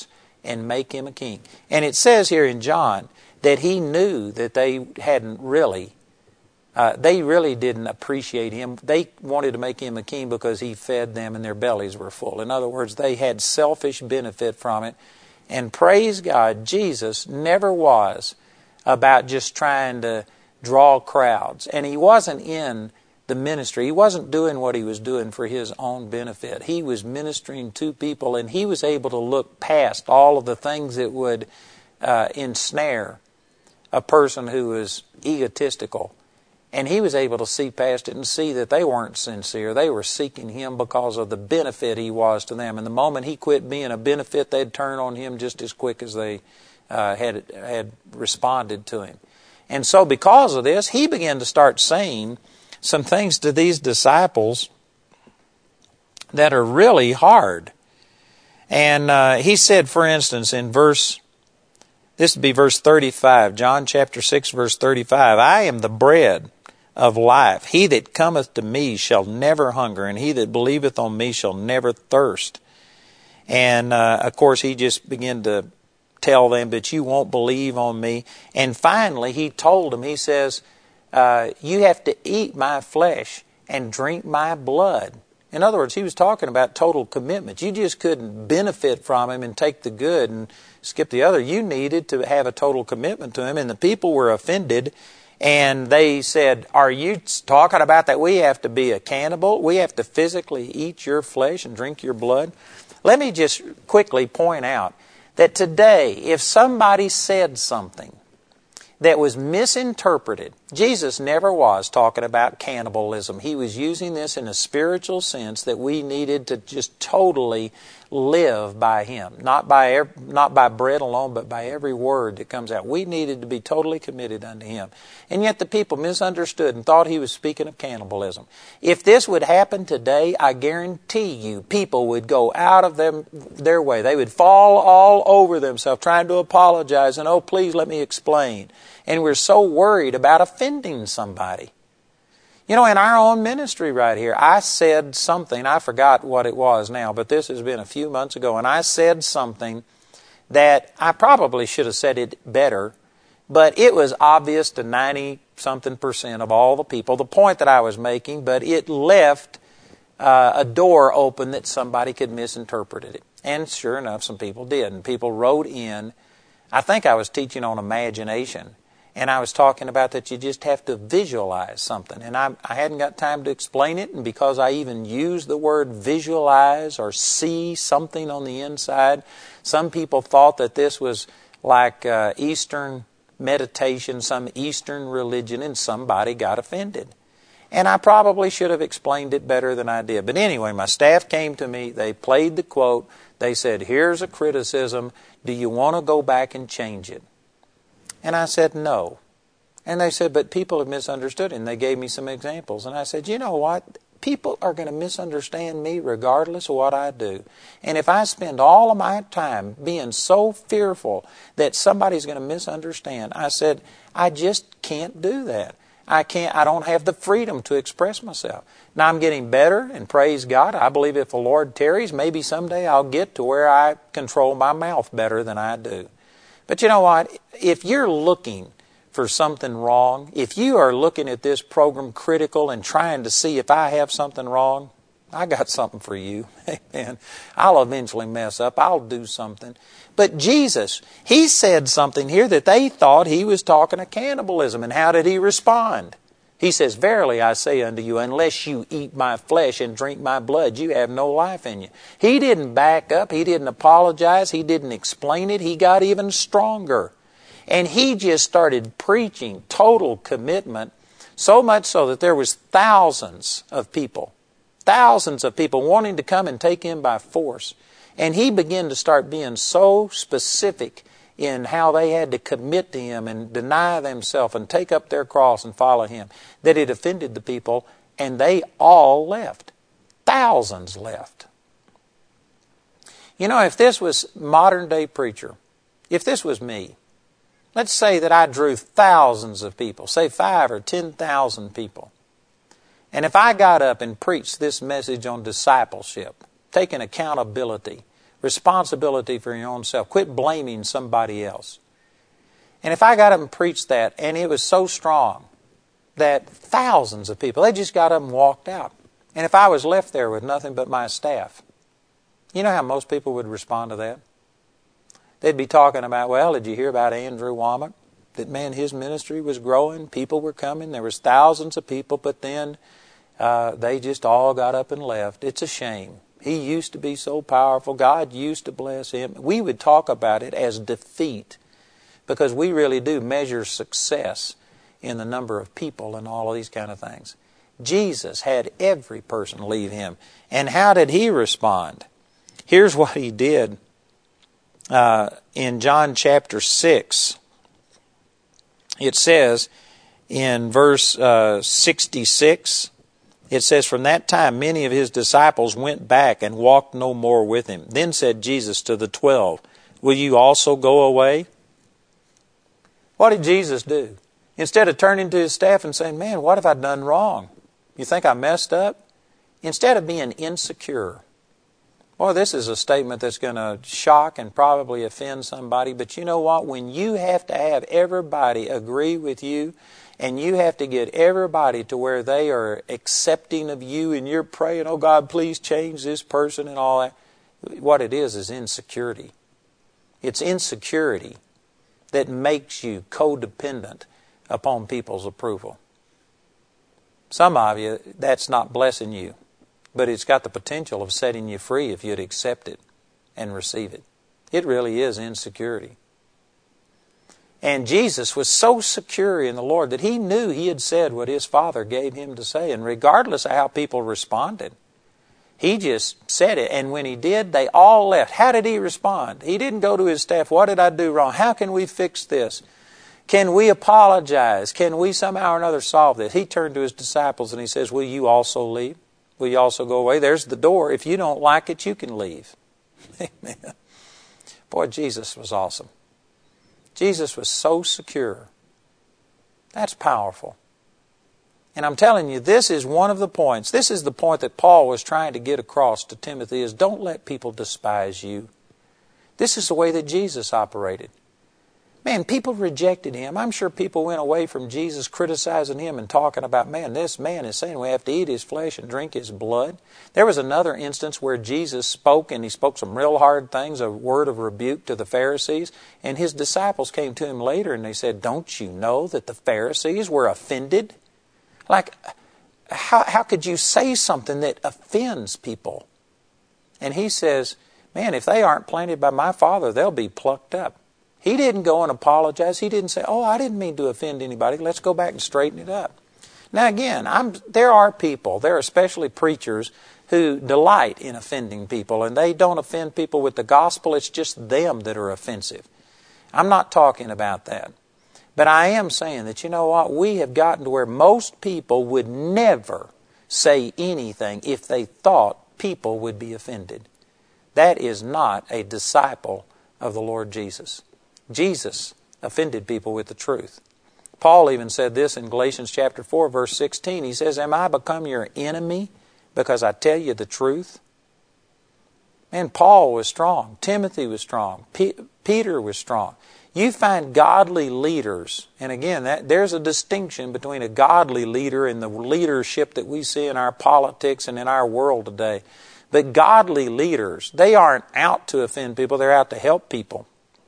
and make him a king. And it says here in John that he knew that they hadn't really, uh, they really didn't appreciate him. They wanted to make him a king because he fed them and their bellies were full. In other words, they had selfish benefit from it. And praise God, Jesus never was about just trying to draw crowds. And he wasn't in the ministry. He wasn't doing what he was doing for his own benefit. He was ministering to people, and he was able to look past all of the things that would uh, ensnare a person who was egotistical. And he was able to see past it and see that they weren't sincere. They were seeking him because of the benefit he was to them. And the moment he quit being a benefit, they'd turn on him just as quick as they uh, had had responded to him. And so because of this, he began to start saying some things to these disciples that are really hard. And uh, he said, for instance, in verse, this would be verse thirty-five, John chapter six, verse thirty-five, I am the bread of life. He that cometh to me shall never hunger, and he that believeth on me shall never thirst. And uh, of course, he just began to tell them, but you won't believe on me. And finally, he told them, he says, Uh, you have to eat my flesh and drink my blood. In other words, he was talking about total commitment. You just couldn't benefit from him and take the good and skip the other. You needed to have a total commitment to him. And the people were offended, and they said, are you talking about that we have to be a cannibal? We have to physically eat your flesh and drink your blood? Let me just quickly point out that today, if somebody said something that was misinterpreted, Jesus never was talking about cannibalism. He was using this in a spiritual sense that we needed to just totally live by him. Not by not by bread alone, but by every word that comes out. We needed to be totally committed unto him. And yet the people misunderstood and thought he was speaking of cannibalism. If this would happen today, I guarantee you people would go out of them, their way. They would fall all over themselves trying to apologize and, oh, please let me explain. And we're so worried about offending somebody. You know, in our own ministry right here, I said something, I forgot what it was now, but this has been a few months ago, and I said something that I probably should have said it better, but it was obvious to ninety-something percent of all the people, the point that I was making, but it left uh, a door open that somebody could misinterpret it. And sure enough, some people did, and people wrote in. I think I was teaching on imagination. And I was talking about that you just have to visualize something. And I, I hadn't got time to explain it. And because I even used the word visualize or see something on the inside, some people thought that this was like uh, Eastern meditation, some Eastern religion, and somebody got offended. And I probably should have explained it better than I did. But anyway, my staff came to me. They played the quote. They said, here's a criticism. Do you want to go back and change it? And I said, no. And they said, but people have misunderstood it. And they gave me some examples. And I said, you know what? People are going to misunderstand me regardless of what I do. And if I spend all of my time being so fearful that somebody's going to misunderstand, I said, I just can't do that. I can't, I don't have the freedom to express myself. Now I'm getting better, and praise God. I believe if the Lord tarries, maybe someday I'll get to where I control my mouth better than I do. But you know what? If you're looking for something wrong, if you are looking at this program critical and trying to see if I have something wrong, I got something for you. Amen. I'll eventually mess up. I'll do something. But Jesus, he said something here that they thought he was talking of cannibalism. And how did he respond? He says, verily I say unto you, unless you eat my flesh and drink my blood, you have no life in you. He didn't back up. He didn't apologize. He didn't explain it. He got even stronger. And he just started preaching total commitment, so much so that there was thousands of people, thousands of people wanting to come and take him by force. And he began to start being so specific in how they had to commit to him and deny themselves and take up their cross and follow him, that it offended the people, and they all left. Thousands left. You know, if this was modern day preacher, if this was me, let's say that I drew thousands of people, say five or ten thousand people, and if I got up and preached this message on discipleship, taking accountability, Responsibility for your own self. Quit blaming somebody else. And if I got up and preached that, and it was so strong that thousands of people, they just got up and walked out. And if I was left there with nothing but my staff, you know how most people would respond to that? They'd be talking about, well, did you hear about Andrew Wommack? That, man, his ministry was growing, people were coming, there was thousands of people, but then uh, they just all got up and left. It's a shame. He used to be so powerful. God used to bless him. We would talk about it as defeat because we really do measure success in the number of people and all of these kind of things. Jesus had every person leave him. And how did he respond? Here's what he did uh, in John chapter six. It says in verse uh, sixty-six, it says, from that time many of his disciples went back and walked no more with him. Then said Jesus to the twelve, will you also go away? What did Jesus do? Instead of turning to his staff and saying, man, what have I done wrong? You think I messed up? Instead of being insecure. Boy, this is a statement that's going to shock and probably offend somebody. But you know what? When you have to have everybody agree with you, and you have to get everybody to where they are accepting of you, and you're praying, oh God, please change this person and all that. What it is is insecurity. It's insecurity that makes you codependent upon people's approval. Some of you, that's not blessing you, but it's got the potential of setting you free if you'd accept it and receive it. It really is insecurity. And Jesus was so secure in the Lord that he knew he had said what his Father gave him to say. And regardless of how people responded, he just said it. And when he did, they all left. How did he respond? He didn't go to his staff, what did I do wrong? How can we fix this? Can we apologize? Can we somehow or another solve this? He turned to his disciples and he says, will you also leave? Will you also go away? There's the door. If you don't like it, you can leave. Amen. Boy, Jesus was awesome. Jesus was so secure. That's powerful. And I'm telling you, this is one of the points. This is the point that Paul was trying to get across to Timothy is don't let people despise you. This is the way that Jesus operated. Man, people rejected him. I'm sure people went away from Jesus criticizing him and talking about, man, this man is saying we have to eat his flesh and drink his blood. There was another instance where Jesus spoke, and he spoke some real hard things, a word of rebuke to the Pharisees. And his disciples came to him later and they said, don't you know that the Pharisees were offended? Like, how, how could you say something that offends people? And he says, man, if they aren't planted by my Father, they'll be plucked up. He didn't go and apologize. He didn't say, oh, I didn't mean to offend anybody. Let's go back and straighten it up. Now again, I'm, there are people, there are especially preachers, who delight in offending people. And they don't offend people with the gospel. It's just them that are offensive. I'm not talking about that. But I am saying that, you know what, we have gotten to where most people would never say anything if they thought people would be offended. That is not a disciple of the Lord Jesus. Jesus offended people with the truth. Paul even said this in Galatians chapter four, verse sixteen. He says, am I become your enemy because I tell you the truth? Man, Paul was strong. Timothy was strong. P- Peter was strong. You find godly leaders, and again, that, there's a distinction between a godly leader and the leadership that we see in our politics and in our world today. But godly leaders, they aren't out to offend people, they're out to help people.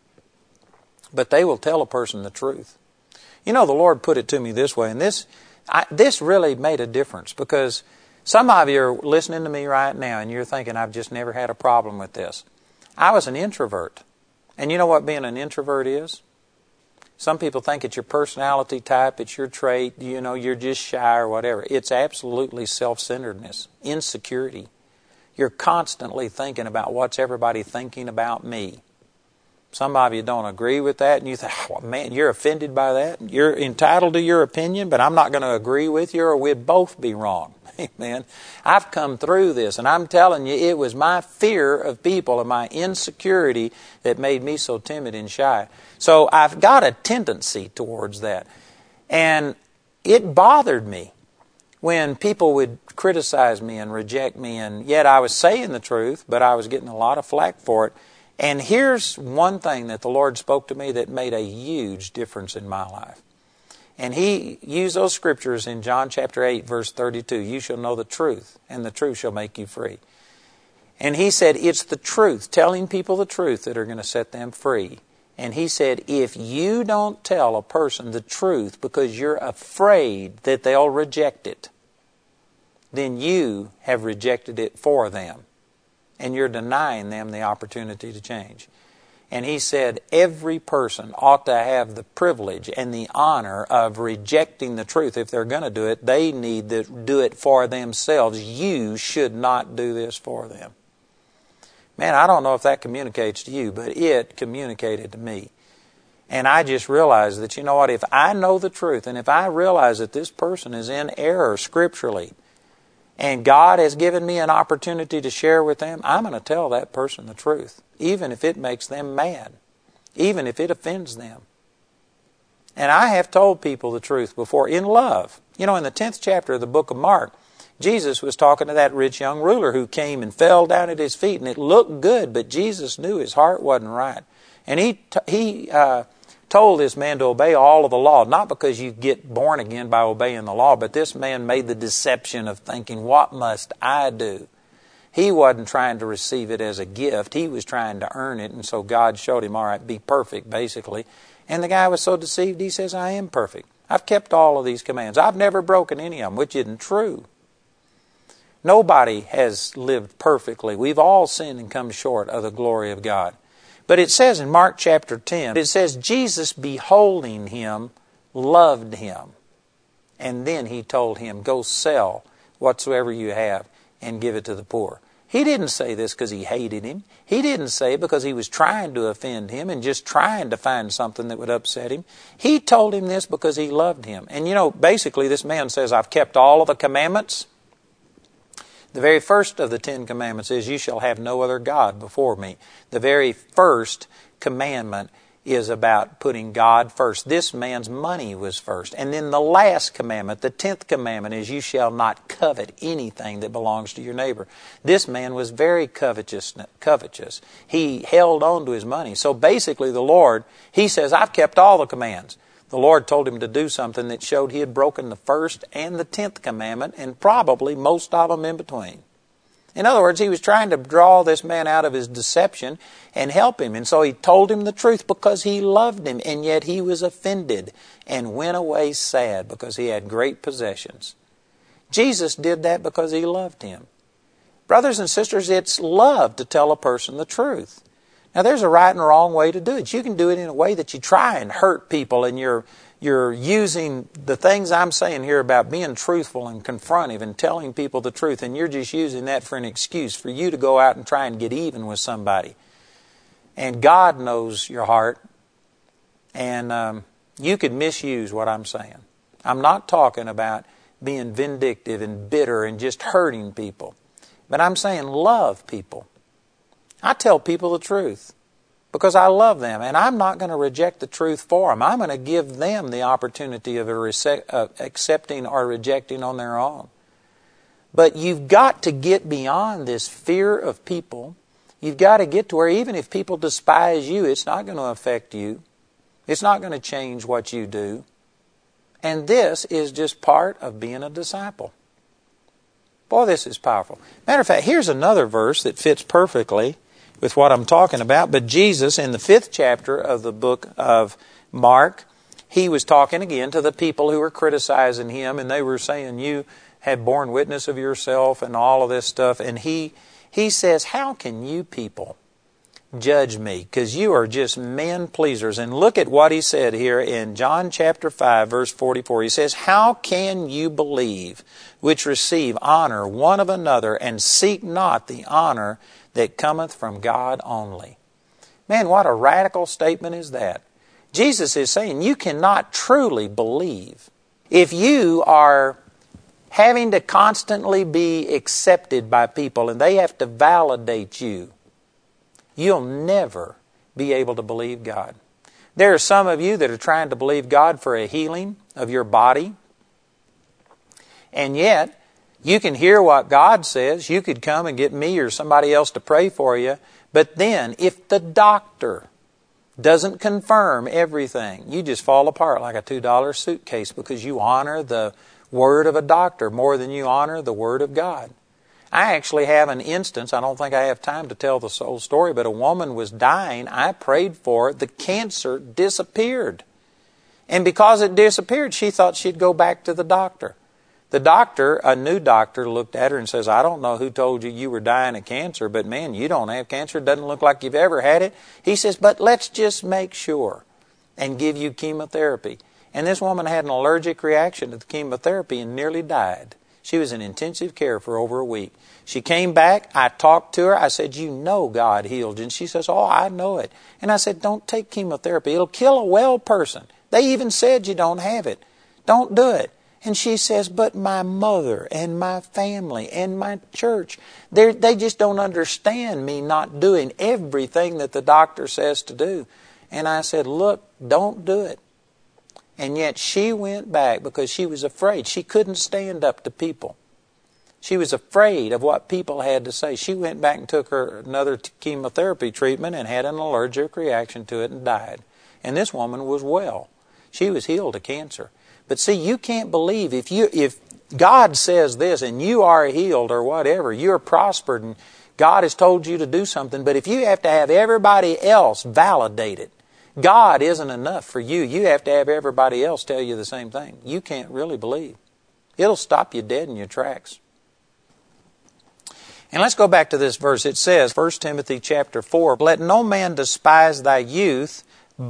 But they will tell a person the truth. You know, the Lord put it to me this way, and this I, this really made a difference, because some of you are listening to me right now and you're thinking, I've just never had a problem with this. I was an introvert. And you know what being an introvert is? Some people think it's your personality type, it's your trait, you know, you're just shy or whatever. It's absolutely self-centeredness, insecurity. You're constantly thinking about what's everybody thinking about me. Some of you don't agree with that, and you think, oh, man, you're offended by that. You're entitled to your opinion, but I'm not going to agree with you, or we'd both be wrong. Amen. I've come through this, and I'm telling you, it was my fear of people and my insecurity that made me so timid and shy. So I've got a tendency towards that. And it bothered me when people would criticize me and reject me, and yet I was saying the truth, but I was getting a lot of flack for it. And here's one thing that the Lord spoke to me that made a huge difference in my life. And He used those scriptures in John chapter eight, verse thirty-two. You shall know the truth, and the truth shall make you free. And He said, it's the truth, telling people the truth, that are going to set them free. And He said, if you don't tell a person the truth because you're afraid that they'll reject it, then you have rejected it for them. And you're denying them the opportunity to change. And He said every person ought to have the privilege and the honor of rejecting the truth. If they're going to do it, they need to do it for themselves. You should not do this for them. Man, I don't know if that communicates to you, but it communicated to me. And I just realized that, you know what, if I know the truth, and if I realize that this person is in error scripturally, and God has given me an opportunity to share with them, I'm going to tell that person the truth, even if it makes them mad, even if it offends them. And I have told people the truth before in love. You know, in the tenth chapter of the book of Mark, Jesus was talking to that rich young ruler who came and fell down at His feet, and it looked good, but Jesus knew his heart wasn't right. And he he uh, told this man to obey all of the law, not because you get born again by obeying the law, but this man made the deception of thinking, what must I do? He wasn't trying to receive it as a gift. He was trying to earn it, and so God showed him, all right, be perfect, basically. And the guy was so deceived, he says, I am perfect. I've kept all of these commands. I've never broken any of them, which isn't true. Nobody has lived perfectly. We've all sinned and come short of the glory of God. But it says in Mark chapter ten, it says, Jesus, beholding him, loved him. And then He told him, go sell whatsoever you have and give it to the poor. He didn't say this because He hated him. He didn't say it because He was trying to offend him and just trying to find something that would upset him. He told him this because He loved him. And you know, basically this man says, I've kept all of the commandments. The very first of the Ten Commandments is, you shall have no other God before me. The very first commandment is about putting God first. This man's money was first. And then the last commandment, the tenth commandment, is, you shall not covet anything that belongs to your neighbor. This man was very covetous. covetous. He held on to his money. So basically the Lord, He says, I've kept all the commands. The Lord told him to do something that showed he had broken the first and the tenth commandment, and probably most of them in between. In other words, He was trying to draw this man out of his deception and help him. And so He told him the truth because He loved him, and yet he was offended and went away sad because he had great possessions. Jesus did that because He loved him. Brothers and sisters, it's love to tell a person the truth. Now, there's a right and a wrong way to do it. You can do it in a way that you try and hurt people, and you're you're using the things I'm saying here about being truthful and confrontive and telling people the truth, and you're just using that for an excuse for you to go out and try and get even with somebody. And God knows your heart, and um, you could misuse what I'm saying. I'm not talking about being vindictive and bitter and just hurting people, but I'm saying love people. I tell people the truth because I love them, and I'm not going to reject the truth for them. I'm going to give them the opportunity of, a rece- of accepting or rejecting on their own. But you've got to get beyond this fear of people. You've got to get to where even if people despise you, it's not going to affect you. It's not going to change what you do. And this is just part of being a disciple. Boy, this is powerful. Matter of fact, here's another verse that fits perfectly with what I'm talking about. But Jesus, in the fifth chapter of the book of Mark, He was talking again to the people who were criticizing Him, and they were saying, you have borne witness of yourself and all of this stuff. And He He says, how can you people judge me? Because you are just men pleasers. And look at what He said here in John chapter five, verse forty-four. He says, how can you believe which receive honor one of another and seek not the honor that cometh from God only? Man, what a radical statement is that. Jesus is saying you cannot truly believe if you are having to constantly be accepted by people and they have to validate you. You'll never be able to believe God. There are some of you that are trying to believe God for a healing of your body. And yet, you can hear what God says. You could come and get me or somebody else to pray for you. But then, if the doctor doesn't confirm everything, you just fall apart like a two dollar suitcase because you honor the word of a doctor more than you honor the word of God. I actually have an instance, I don't think I have time to tell the whole story, but a woman was dying. I prayed for her. The cancer disappeared. And because it disappeared, she thought she'd go back to the doctor. The doctor, a new doctor, looked at her and says, I don't know who told you you were dying of cancer, but man, you don't have cancer. It doesn't look like you've ever had it. He says, but let's just make sure and give you chemotherapy. And this woman had an allergic reaction to the chemotherapy and nearly died. She was in intensive care for over a week. She came back. I talked to her. I said, you know God healed you. And she says, oh, I know it. And I said, don't take chemotherapy. It'll kill a well person. They even said you don't have it. Don't do it. And she says, but my mother and my family and my church, they just don't understand me not doing everything that the doctor says to do. And I said, look, don't do it. And yet she went back because she was afraid. She couldn't stand up to people. She was afraid of what people had to say. She went back and took her another chemotherapy treatment and had an allergic reaction to it and died. And this woman was well. She was healed of cancer. But see, you can't believe if you if God says this and you are healed or whatever, you're prospered and God has told you to do something, but if you have to have everybody else validate it, God isn't enough for you. You have to have everybody else tell you the same thing. You can't really believe. It'll stop you dead in your tracks. And let's go back to this verse. It says, First Timothy chapter four, let no man despise thy youth,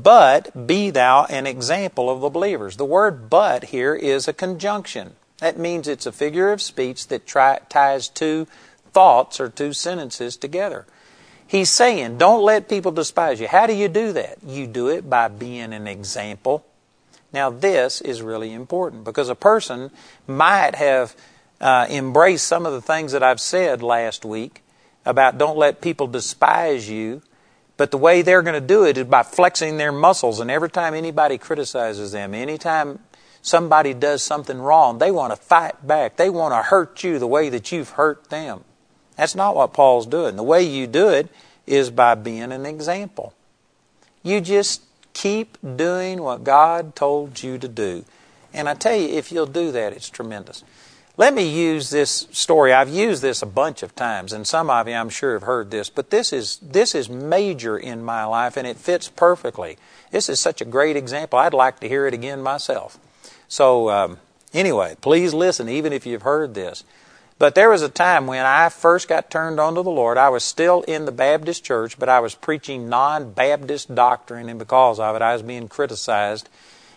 but be thou an example of the believers. The word but here is a conjunction. That means it's a figure of speech that try, ties two thoughts or two sentences together. He's saying, don't let people despise you. How do you do that? You do it by being an example. Now this is really important because a person might have uh, embraced some of the things that I've said last week about don't let people despise you. But the way they're going to do it is by flexing their muscles. And every time anybody criticizes them, anytime somebody does something wrong, they want to fight back. They want to hurt you the way that you've hurt them. That's not what Paul's doing. The way you do it is by being an example. You just keep doing what God told you to do. And I tell you, if you'll do that, it's tremendous. Let me use this story. I've used this a bunch of times, and some of you I'm sure have heard this, but this is this is major in my life, and it fits perfectly. This is such a great example. I'd like to hear it again myself. So um, anyway, please listen, even if you've heard this. But there was a time when I first got turned on to the Lord. I was still in the Baptist church, but I was preaching non-Baptist doctrine, and because of it, I was being criticized.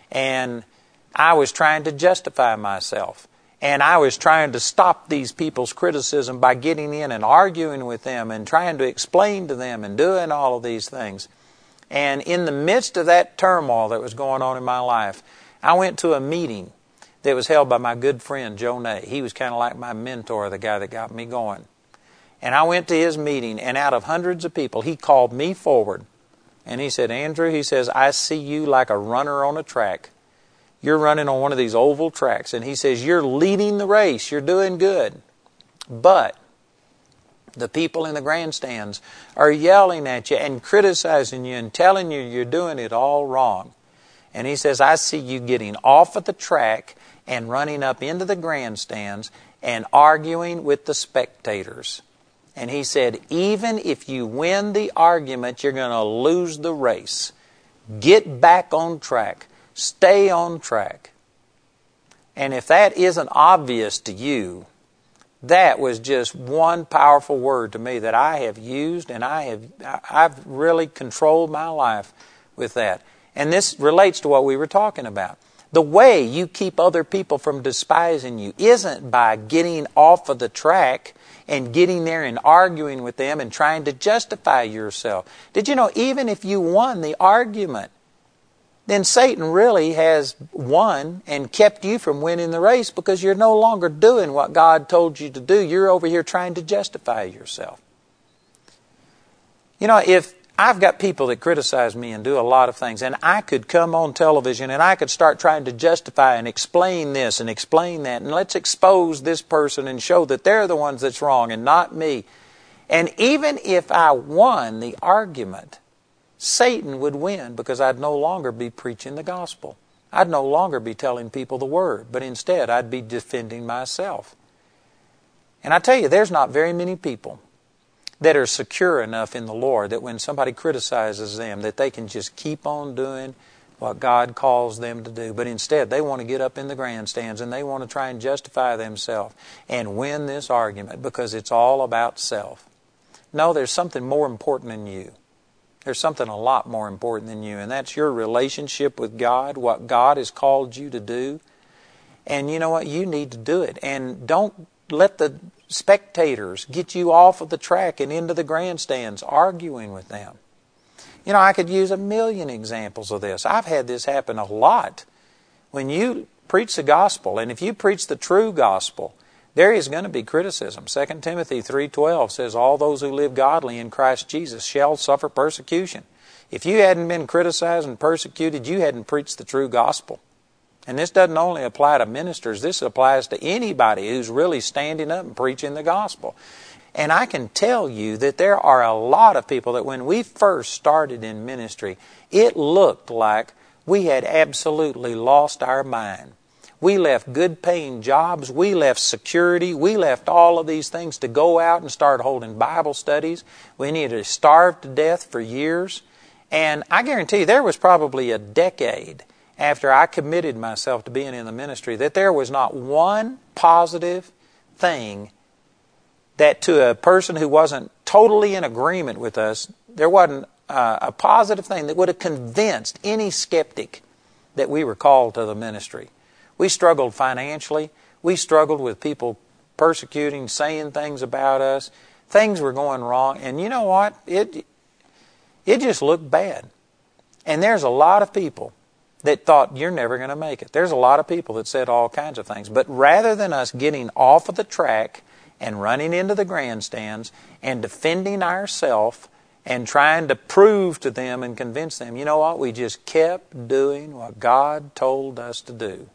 And I was trying to justify myself. And I was trying to stop these people's criticism by getting in and arguing with them and trying to explain to them and doing all of these things. And in the midst of that turmoil that was going on in my life, I went to a meeting that was held by my good friend, Joe Nay. He was kind of like my mentor, the guy that got me going. And I went to his meeting, and out of hundreds of people, he called me forward. And he said, Andrew, he says, I see you like a runner on a track. You're running on one of these oval tracks. And he says, you're leading the race. You're doing good. But the people in the grandstands are yelling at you and criticizing you and telling you you're doing it all wrong. And he says, I see you getting off of the track and running up into the grandstands and arguing with the spectators. And he said, even if you win the argument, you're going to lose the race. Get back on track. Stay on track. And if that isn't obvious to you, that was just one powerful word to me that I have used, and I have I've really controlled my life with that. And this relates to what we were talking about. The way you keep other people from despising you isn't by getting off of the track and getting there and arguing with them and trying to justify yourself. Did you know, even if you won the argument, then Satan really has won and kept you from winning the race because you're no longer doing what God told you to do. You're over here trying to justify yourself. You know, if I've got people that criticize me and do a lot of things, and I could come on television and I could start trying to justify and explain this and explain that, and let's expose this person and show that they're the ones that's wrong and not me. And even if I won the argument, Satan would win, because I'd no longer be preaching the gospel. I'd no longer be telling people the word, but instead I'd be defending myself. And I tell you, there's not very many people that are secure enough in the Lord that when somebody criticizes them, that they can just keep on doing what God calls them to do. But instead, they want to get up in the grandstands and they want to try and justify themselves and win this argument, because it's all about self. No, there's something more important than you. There's something a lot more important than you, and that's your relationship with God, what God has called you to do. And you know what? You need to do it. And don't let the spectators get you off of the track and into the grandstands arguing with them. You know, I could use a million examples of this. I've had this happen a lot. When you preach the gospel, and if you preach the true gospel, there is going to be criticism. Second Timothy three twelve says, all those who live godly in Christ Jesus shall suffer persecution. If you hadn't been criticized and persecuted, you hadn't preached the true gospel. And this doesn't only apply to ministers. This applies to anybody who's really standing up and preaching the gospel. And I can tell you that there are a lot of people that when we first started in ministry, it looked like we had absolutely lost our mind. We left good paying jobs. We left security. We left all of these things to go out and start holding Bible studies. We needed to starve to death for years. And I guarantee you there was probably a decade after I committed myself to being in the ministry that there was not one positive thing that, to a person who wasn't totally in agreement with us, there wasn't uh, a positive thing that would have convinced any skeptic that we were called to the ministry. We struggled financially. We struggled with people persecuting, saying things about us. Things were going wrong. And you know what? It, it just looked bad. And there's a lot of people that thought you're never going to make it. There's a lot of people that said all kinds of things. But rather than us getting off of the track and running into the grandstands and defending ourselves and trying to prove to them and convince them, you know what? We just kept doing what God told us to do.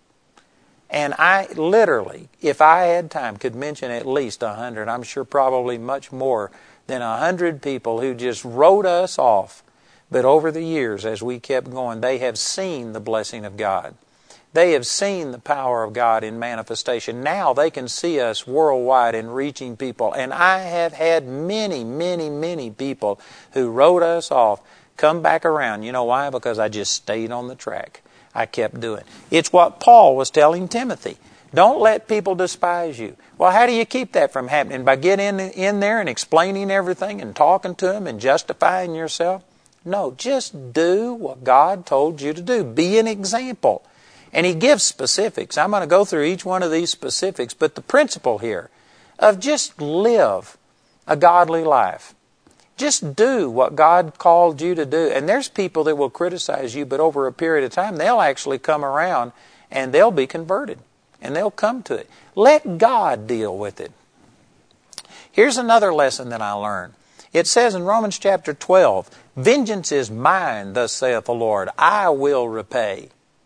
And I literally, if I had time, could mention at least a hundred, I'm sure probably much more than a hundred people who just wrote us off. But over the years, as we kept going, they have seen the blessing of God. They have seen the power of God in manifestation. Now they can see us worldwide and reaching people. And I have had many, many, many people who wrote us off come back around. You know why? Because I just stayed on the track. I kept doing. It's what Paul was telling Timothy. Don't let people despise you. Well, how do you keep that from happening? By getting in, in there and explaining everything and talking to them and justifying yourself? No, just do what God told you to do. Be an example. And he gives specifics. I'm going to go through each one of these specifics, but the principle here of just live a godly life. Just do what God called you to do. And there's people that will criticize you, but over a period of time, they'll actually come around and they'll be converted. And they'll come to it. Let God deal with it. Here's another lesson that I learned. It says in Romans chapter twelve, vengeance is mine, thus saith the Lord, I will repay.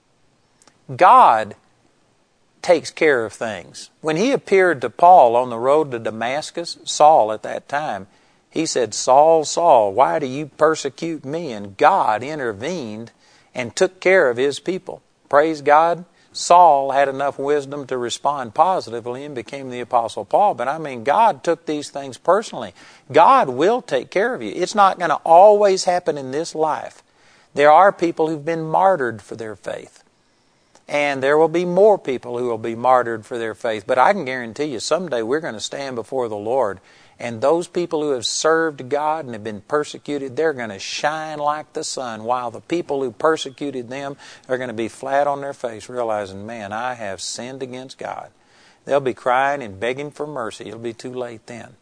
God takes care of things. When he appeared to Paul on the road to Damascus, Saul at that time, he said, Saul, Saul, why do you persecute me? And God intervened and took care of his people. Praise God. Saul had enough wisdom to respond positively and became the Apostle Paul. But I mean, God took these things personally. God will take care of you. It's not going to always happen in this life. There are people who've been martyred for their faith. And there will be more people who will be martyred for their faith. But I can guarantee you, someday we're going to stand before the Lord. And those people who have served God and have been persecuted, they're going to shine like the sun, while the people who persecuted them are going to be flat on their face, realizing, man, I have sinned against God. They'll be crying and begging for mercy. It'll be too late then.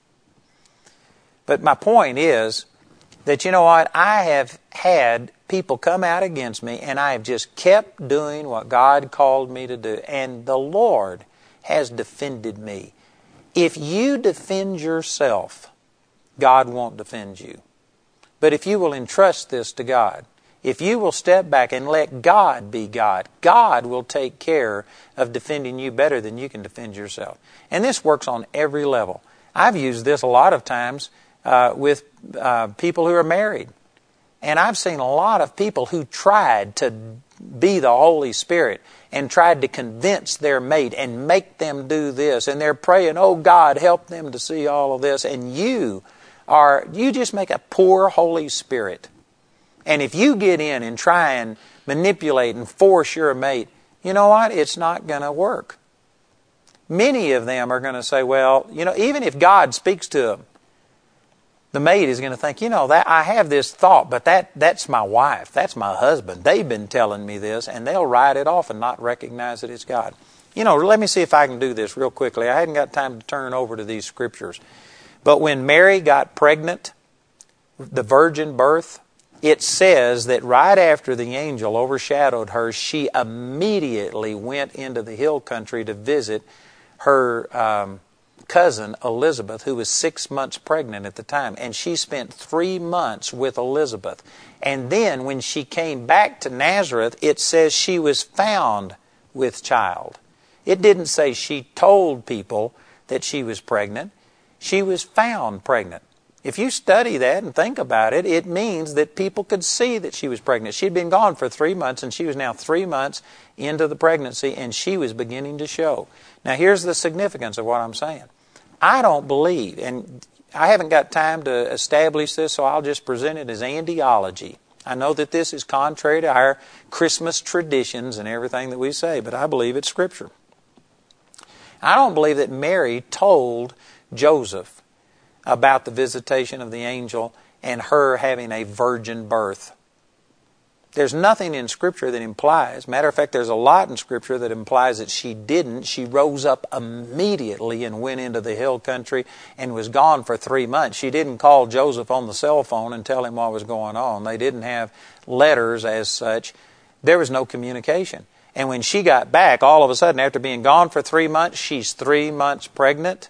But my point is that, you know what, I have had people come out against me, and I have just kept doing what God called me to do. And the Lord has defended me. If you defend yourself, God won't defend you. But if you will entrust this to God, if you will step back and let God be God, God will take care of defending you better than you can defend yourself. And this works on every level. I've used this a lot of times uh, with uh, people who are married. And I've seen a lot of people who tried to be the Holy Spirit and tried to convince their mate and make them do this. And they're praying, oh God, help them to see all of this. And you are, you just make a poor Holy Spirit. And if you get in and try and manipulate and force your mate, you know what? It's not going to work. Many of them are going to say, well, you know, even if God speaks to them, the mate is going to think, you know, that I have this thought, but that that's my wife. That's my husband. They've been telling me this, and they'll write it off and not recognize that it's God. You know, let me see if I can do this real quickly. I hadn't got time to turn over to these scriptures. But when Mary got pregnant, the virgin birth, it says that right after the angel overshadowed her, she immediately went into the hill country to visit her um, cousin Elizabeth, who was six months pregnant at the time. And she spent three months with Elizabeth. And then when she came back to Nazareth, it says she was found with child. It didn't say she told people that she was pregnant. She was found pregnant. If you study that and think about it, it means that people could see that she was pregnant. She'd been gone for three months, and she was now three months into the pregnancy, and she was beginning to show. Now, here's the significance of what I'm saying. I don't believe, and I haven't got time to establish this, so I'll just present it as Andiology. I know that this is contrary to our Christmas traditions and everything that we say, but I believe it's Scripture. I don't believe that Mary told Joseph about the visitation of the angel and her having a virgin birth. There's nothing in Scripture that implies, matter of fact, there's a lot in Scripture that implies that she didn't. She rose up immediately and went into the hill country and was gone for three months. She didn't call Joseph on the cell phone and tell him what was going on. They didn't have letters as such. There was no communication. And when she got back, all of a sudden, after being gone for three months, she's three months pregnant.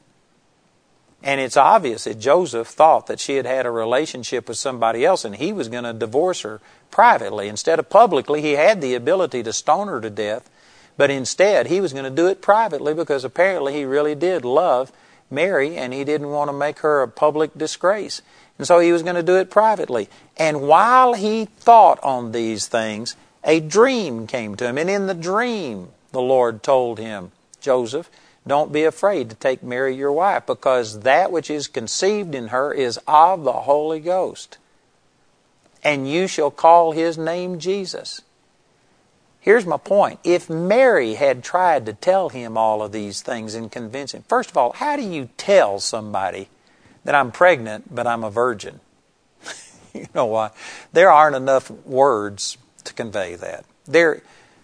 And it's obvious that Joseph thought that she had had a relationship with somebody else and he was going to divorce her privately. Instead of publicly, he had the ability to stone her to death, but instead he was going to do it privately because apparently he really did love Mary and he didn't want to make her a public disgrace. And so he was going to do it privately. And while he thought on these things, a dream came to him. And in the dream, the Lord told him, Joseph, don't be afraid to take Mary your wife, because that which is conceived in her is of the Holy Ghost. And you shall call his name Jesus. Here's my point. If Mary had tried to tell him all of these things and convince him, first of all, how do you tell somebody that I'm pregnant but I'm a virgin? You know what? There aren't enough words to convey that. There,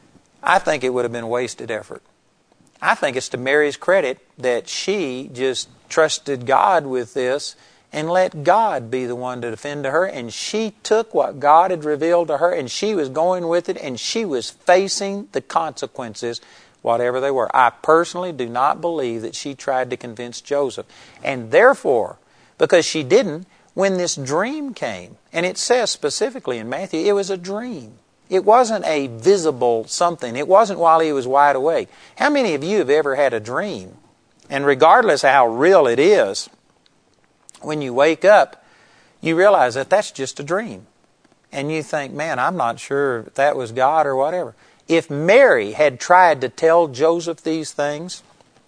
I think it would have been wasted effort. I think it's to Mary's credit that she just trusted God with this and let God be the one to defend to her. And she took what God had revealed to her and she was going with it and she was facing the consequences, whatever they were. I personally do not believe that she tried to convince Joseph. And therefore, because she didn't, when this dream came, and it says specifically in Matthew, it was a dream. It wasn't a visible something. It wasn't while he was wide awake. How many of you have ever had a dream? And regardless of how real it is, when you wake up, you realize that that's just a dream. And you think, man, I'm not sure if that was God or whatever. If Mary had tried to tell Joseph these things,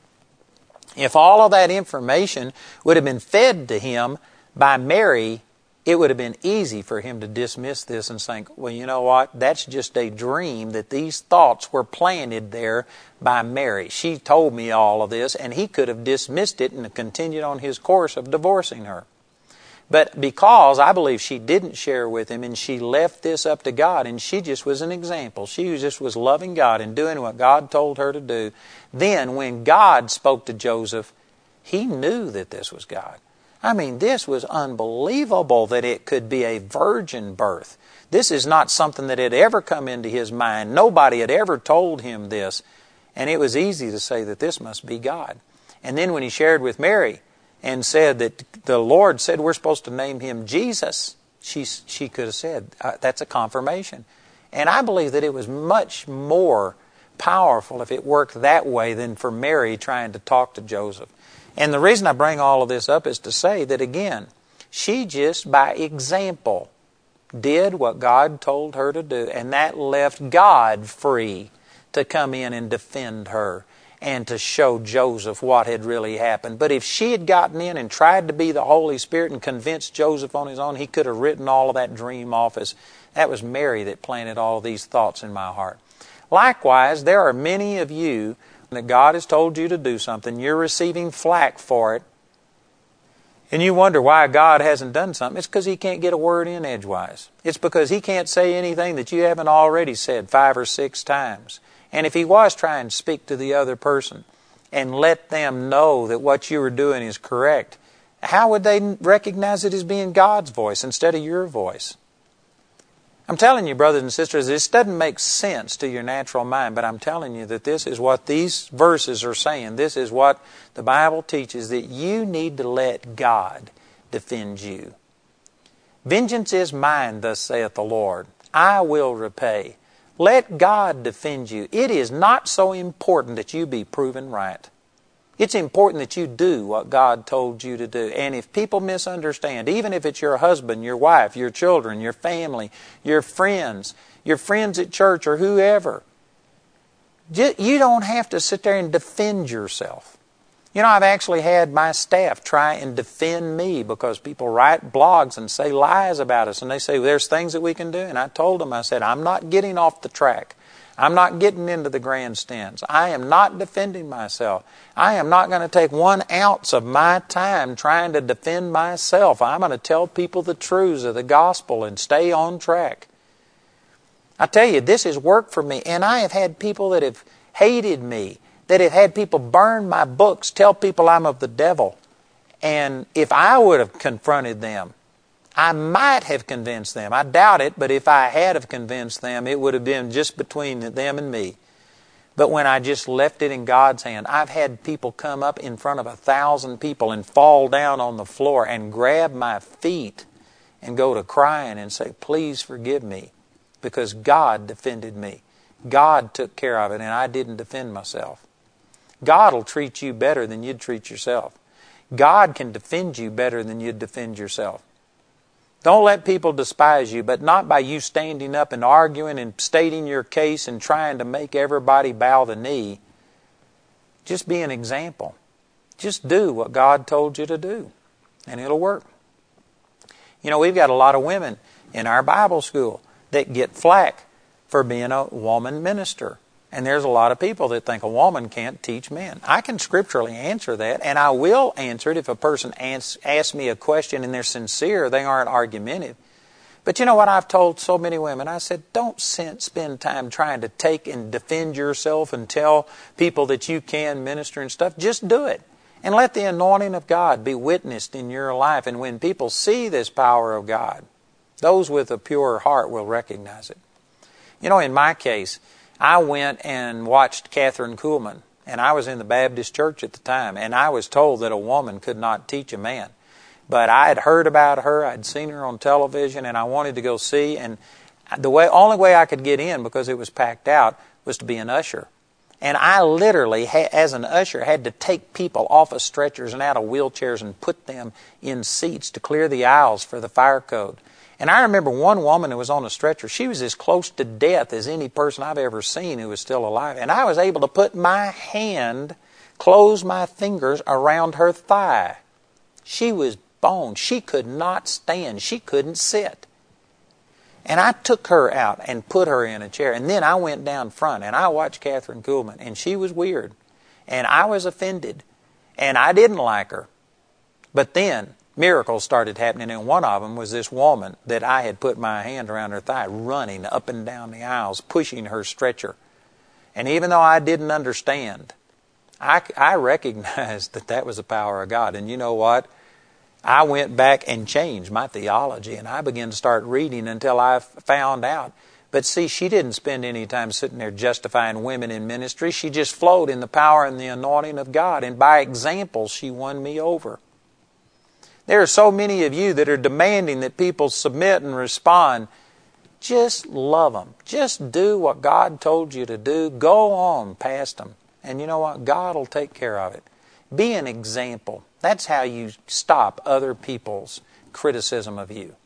if all of that information would have been fed to him by Mary, it would have been easy for him to dismiss this and think, well, you know what? That's just a dream that these thoughts were planted there by Mary. She told me all of this, and he could have dismissed it and continued on his course of divorcing her. But because I believe she didn't share with him and she left this up to God and she just was an example. She just was loving God and doing what God told her to do. Then when God spoke to Joseph, he knew that this was God. I mean, this was unbelievable that it could be a virgin birth. This is not something that had ever come into his mind. Nobody had ever told him this. And it was easy to say that this must be God. And then when he shared with Mary and said that the Lord said we're supposed to name him Jesus, She, she could have said, uh, that's a confirmation. And I believe that it was much more powerful if it worked that way than for Mary trying to talk to Joseph. And the reason I bring all of this up is to say that, again, she just by example did what God told her to do, and that left God free to come in and defend her and to show Joseph what had really happened. But if she had gotten in and tried to be the Holy Spirit and convinced Joseph on his own, he could have written all of that dream off as that was Mary that planted all these thoughts in my heart. Likewise, there are many of you that God has told you to do something, you're receiving flack for it, and you wonder why God hasn't done something. It's because He can't get a word in edgewise. It's because He can't say anything that you haven't already said five or six times. And if He was trying to speak to the other person and let them know that what you were doing is correct, how would they recognize it as being God's voice instead of your voice? I'm telling you, brothers and sisters, this doesn't make sense to your natural mind, but I'm telling you that this is what these verses are saying. This is what the Bible teaches, that you need to let God defend you. Vengeance is mine, thus saith the Lord. I will repay. Let God defend you. It is not so important that you be proven right. It's important that you do what God told you to do. And if people misunderstand, even if it's your husband, your wife, your children, your family, your friends, your friends at church or whoever, you don't have to sit there and defend yourself. You know, I've actually had my staff try and defend me because people write blogs and say lies about us. And they say, there's things that we can do. And I told them, I said, I'm not getting off the track. I'm not getting into the grandstands. I am not defending myself. I am not going to take one ounce of my time trying to defend myself. I'm going to tell people the truths of the gospel and stay on track. I tell you, this has worked for me. And I have had people that have hated me, that have had people burn my books, tell people I'm of the devil. And if I would have confronted them, I might have convinced them. I doubt it, but if I had have convinced them, it would have been just between them and me. But when I just left it in God's hand, I've had people come up in front of a thousand people and fall down on the floor and grab my feet and go to crying and say, please forgive me, because God defended me. God took care of it and I didn't defend myself. God will treat you better than you'd treat yourself. God can defend you better than you'd defend yourself. Don't let people despise you, but not by you standing up and arguing and stating your case and trying to make everybody bow the knee. Just be an example. Just do what God told you to do, and it'll work. You know, we've got a lot of women in our Bible school that get flack for being a woman minister. And there's a lot of people that think a woman can't teach men. I can scripturally answer that, and I will answer it if a person asks, asks me a question and they're sincere, they aren't argumentative. But you know what I've told so many women? I said, don't spend time trying to take and defend yourself and tell people that you can minister and stuff. Just do it. And let the anointing of God be witnessed in your life. And when people see this power of God, those with a pure heart will recognize it. You know, in my case, I went and watched Catherine Kuhlman, and I was in the Baptist church at the time, and I was told that a woman could not teach a man. But I had heard about her, I'd seen her on television, and I wanted to go see, and the way, only way I could get in, because it was packed out, was to be an usher. And I literally, as an usher, had to take people off of stretchers and out of wheelchairs and put them in seats to clear the aisles for the fire code. And I remember one woman who was on a stretcher. She was as close to death as any person I've ever seen who was still alive. And I was able to put my hand, close my fingers around her thigh. She was bone. She could not stand. She couldn't sit. And I took her out and put her in a chair. And then I went down front and I watched Catherine Kuhlman. And she was weird. And I was offended. And I didn't like her. But then miracles started happening, and one of them was this woman that I had put my hand around her thigh, running up and down the aisles, pushing her stretcher. And even though I didn't understand, I, I recognized that that was the power of God. And you know what? I went back and changed my theology, and I began to start reading until I found out. But see, she didn't spend any time sitting there justifying women in ministry. She just flowed in the power and the anointing of God, and by example, she won me over. There are so many of you that are demanding that people submit and respond. Just love them. Just do what God told you to do. Go on past them. And you know what? God will take care of it. Be an example. That's how you stop other people's criticism of you.